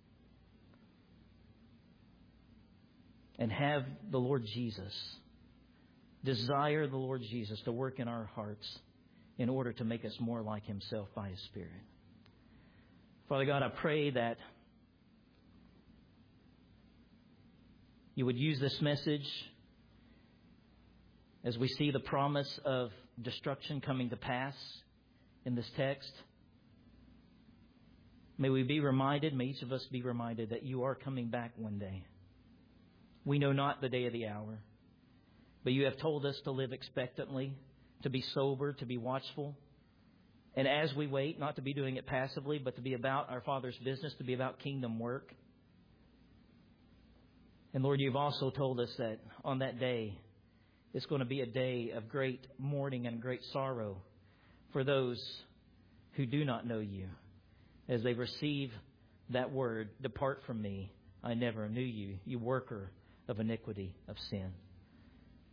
And have the Lord Jesus, desire the Lord Jesus to work in our hearts in order to make us more like Himself by His Spirit. Father God, I pray that You would use this message as we see the promise of destruction coming to pass in this text. May we be reminded, may each of us be reminded that You are coming back one day. We know not the day or the hour, but You have told us to live expectantly, to be sober, to be watchful. And as we wait, not to be doing it passively, but to be about our Father's business, to be about kingdom work. And Lord, You've also told us that on that day, it's going to be a day of great mourning and great sorrow for those who do not know You, as they receive that word, depart from me, I never knew you, you worker of iniquity, of sin.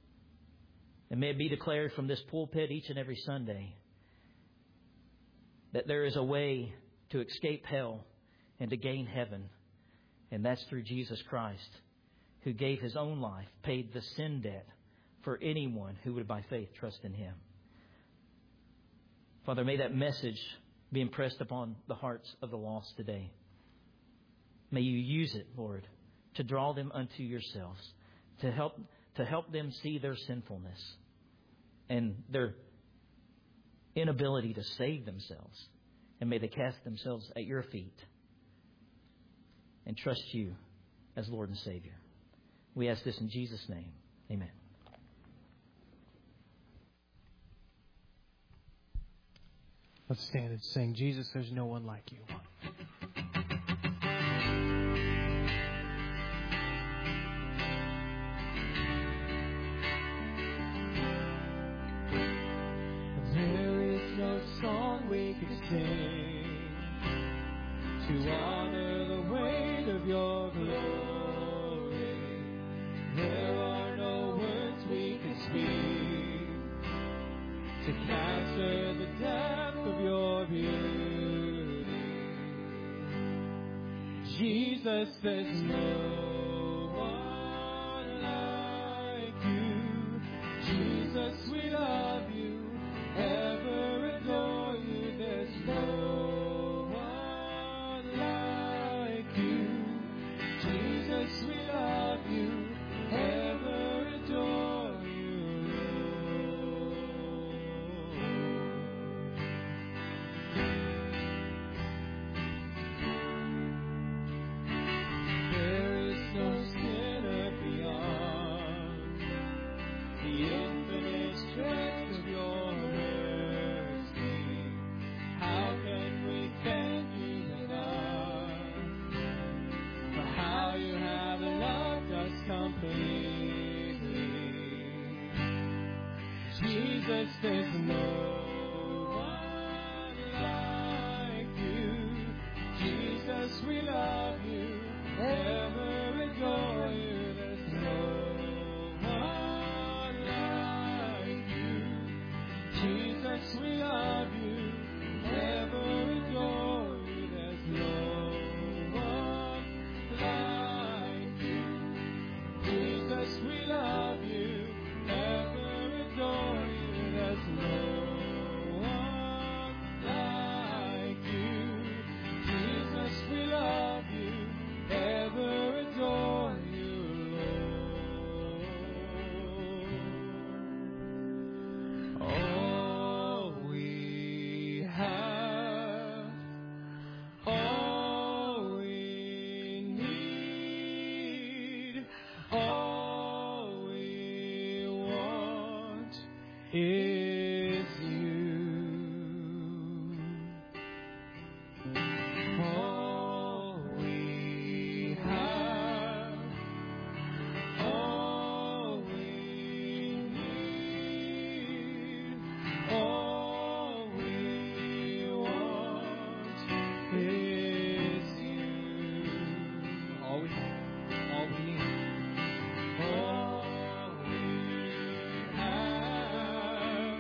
And may it be declared from this pulpit each and every Sunday that there is a way to escape hell and to gain heaven. And that's through Jesus Christ, who gave His own life, paid the sin debt for anyone who would by faith trust in Him. Father, may that message be impressed upon the hearts of the lost today. May You use it, Lord, to draw them unto Yourselves, to help to help them see their sinfulness and their inability to save themselves. And may they cast themselves at Your feet and trust You as Lord and Savior. We ask this in Jesus' name. Amen. Let's stand and sing, Jesus, there's no one like You. There is no song we could sing to honor the weight of Your glory. There are no words we can speak to capture the depth of Your beauty. Jesus, there's no one like You. Jesus, we love You, ever adore You. There's no one like You. Jesus, we love You, ever adore You, Lord. There is no sinner beyond the infinite strength of Your mercy. How can we thank You enough for how You have loved us completely? Jesus, there's no one like You. Jesus, we love You, ever adore You. There's no one like You. Jesus, we love You, ever adore You. There's no one like You. Jesus, we love You, ever adore You. There's no one like You. Jesus, we love You, ever adore You, Lord. All we have, all we need, all we want is You. All we have, all we need, all we want is You. All we, all we need, all we have,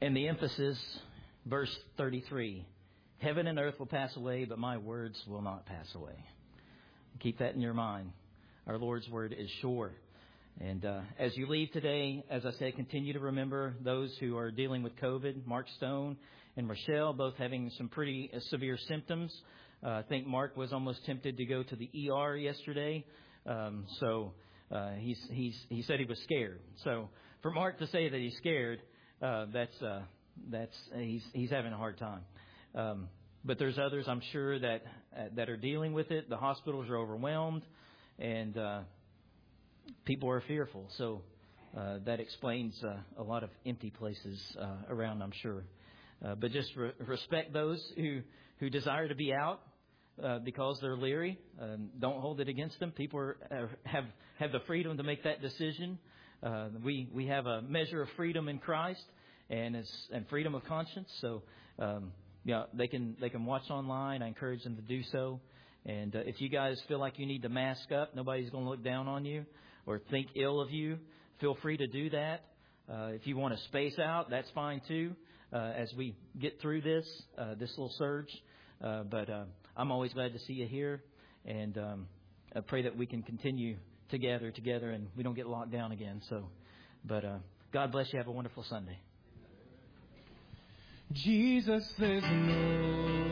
And the emphasis, verse thirty-three, heaven and earth will pass away, but my words will not pass away. Keep that in your mind. Our Lord's word is sure. And uh, as you leave today, as I said, continue to remember those who are dealing with COVID, Mark Stone and Rochelle, both having some pretty uh, severe symptoms. Uh, I think Mark was almost tempted to go to the E R yesterday. Um, so uh, he's, he's, he said he was scared. So for Mark to say that he's scared, uh, that's uh, that's he's he's having a hard time. Um, but there's others, I'm sure, that uh, that are dealing with it. The hospitals are overwhelmed, and uh, people are fearful. So uh, that explains uh, a lot of empty places uh, around, I'm sure. Uh, but just re- respect those who, who desire to be out uh, because they're leery. Um, don't hold it against them. People are, uh, have have the freedom to make that decision. Uh, we we have a measure of freedom in Christ and it's, and freedom of conscience. So um, yeah, they can they can watch online. I encourage them to do so. And uh, if you guys feel like you need to mask up, nobody's going to look down on you or think ill of you, feel free to do that. Uh, if you want to space out, that's fine too. Uh, as we get through this, uh, this little surge. Uh, but uh, I'm always glad to see you here. And um, I pray that we can continue to gather together and we don't get locked down again. So, but uh, God bless you. Have a wonderful Sunday. Jesus, there's no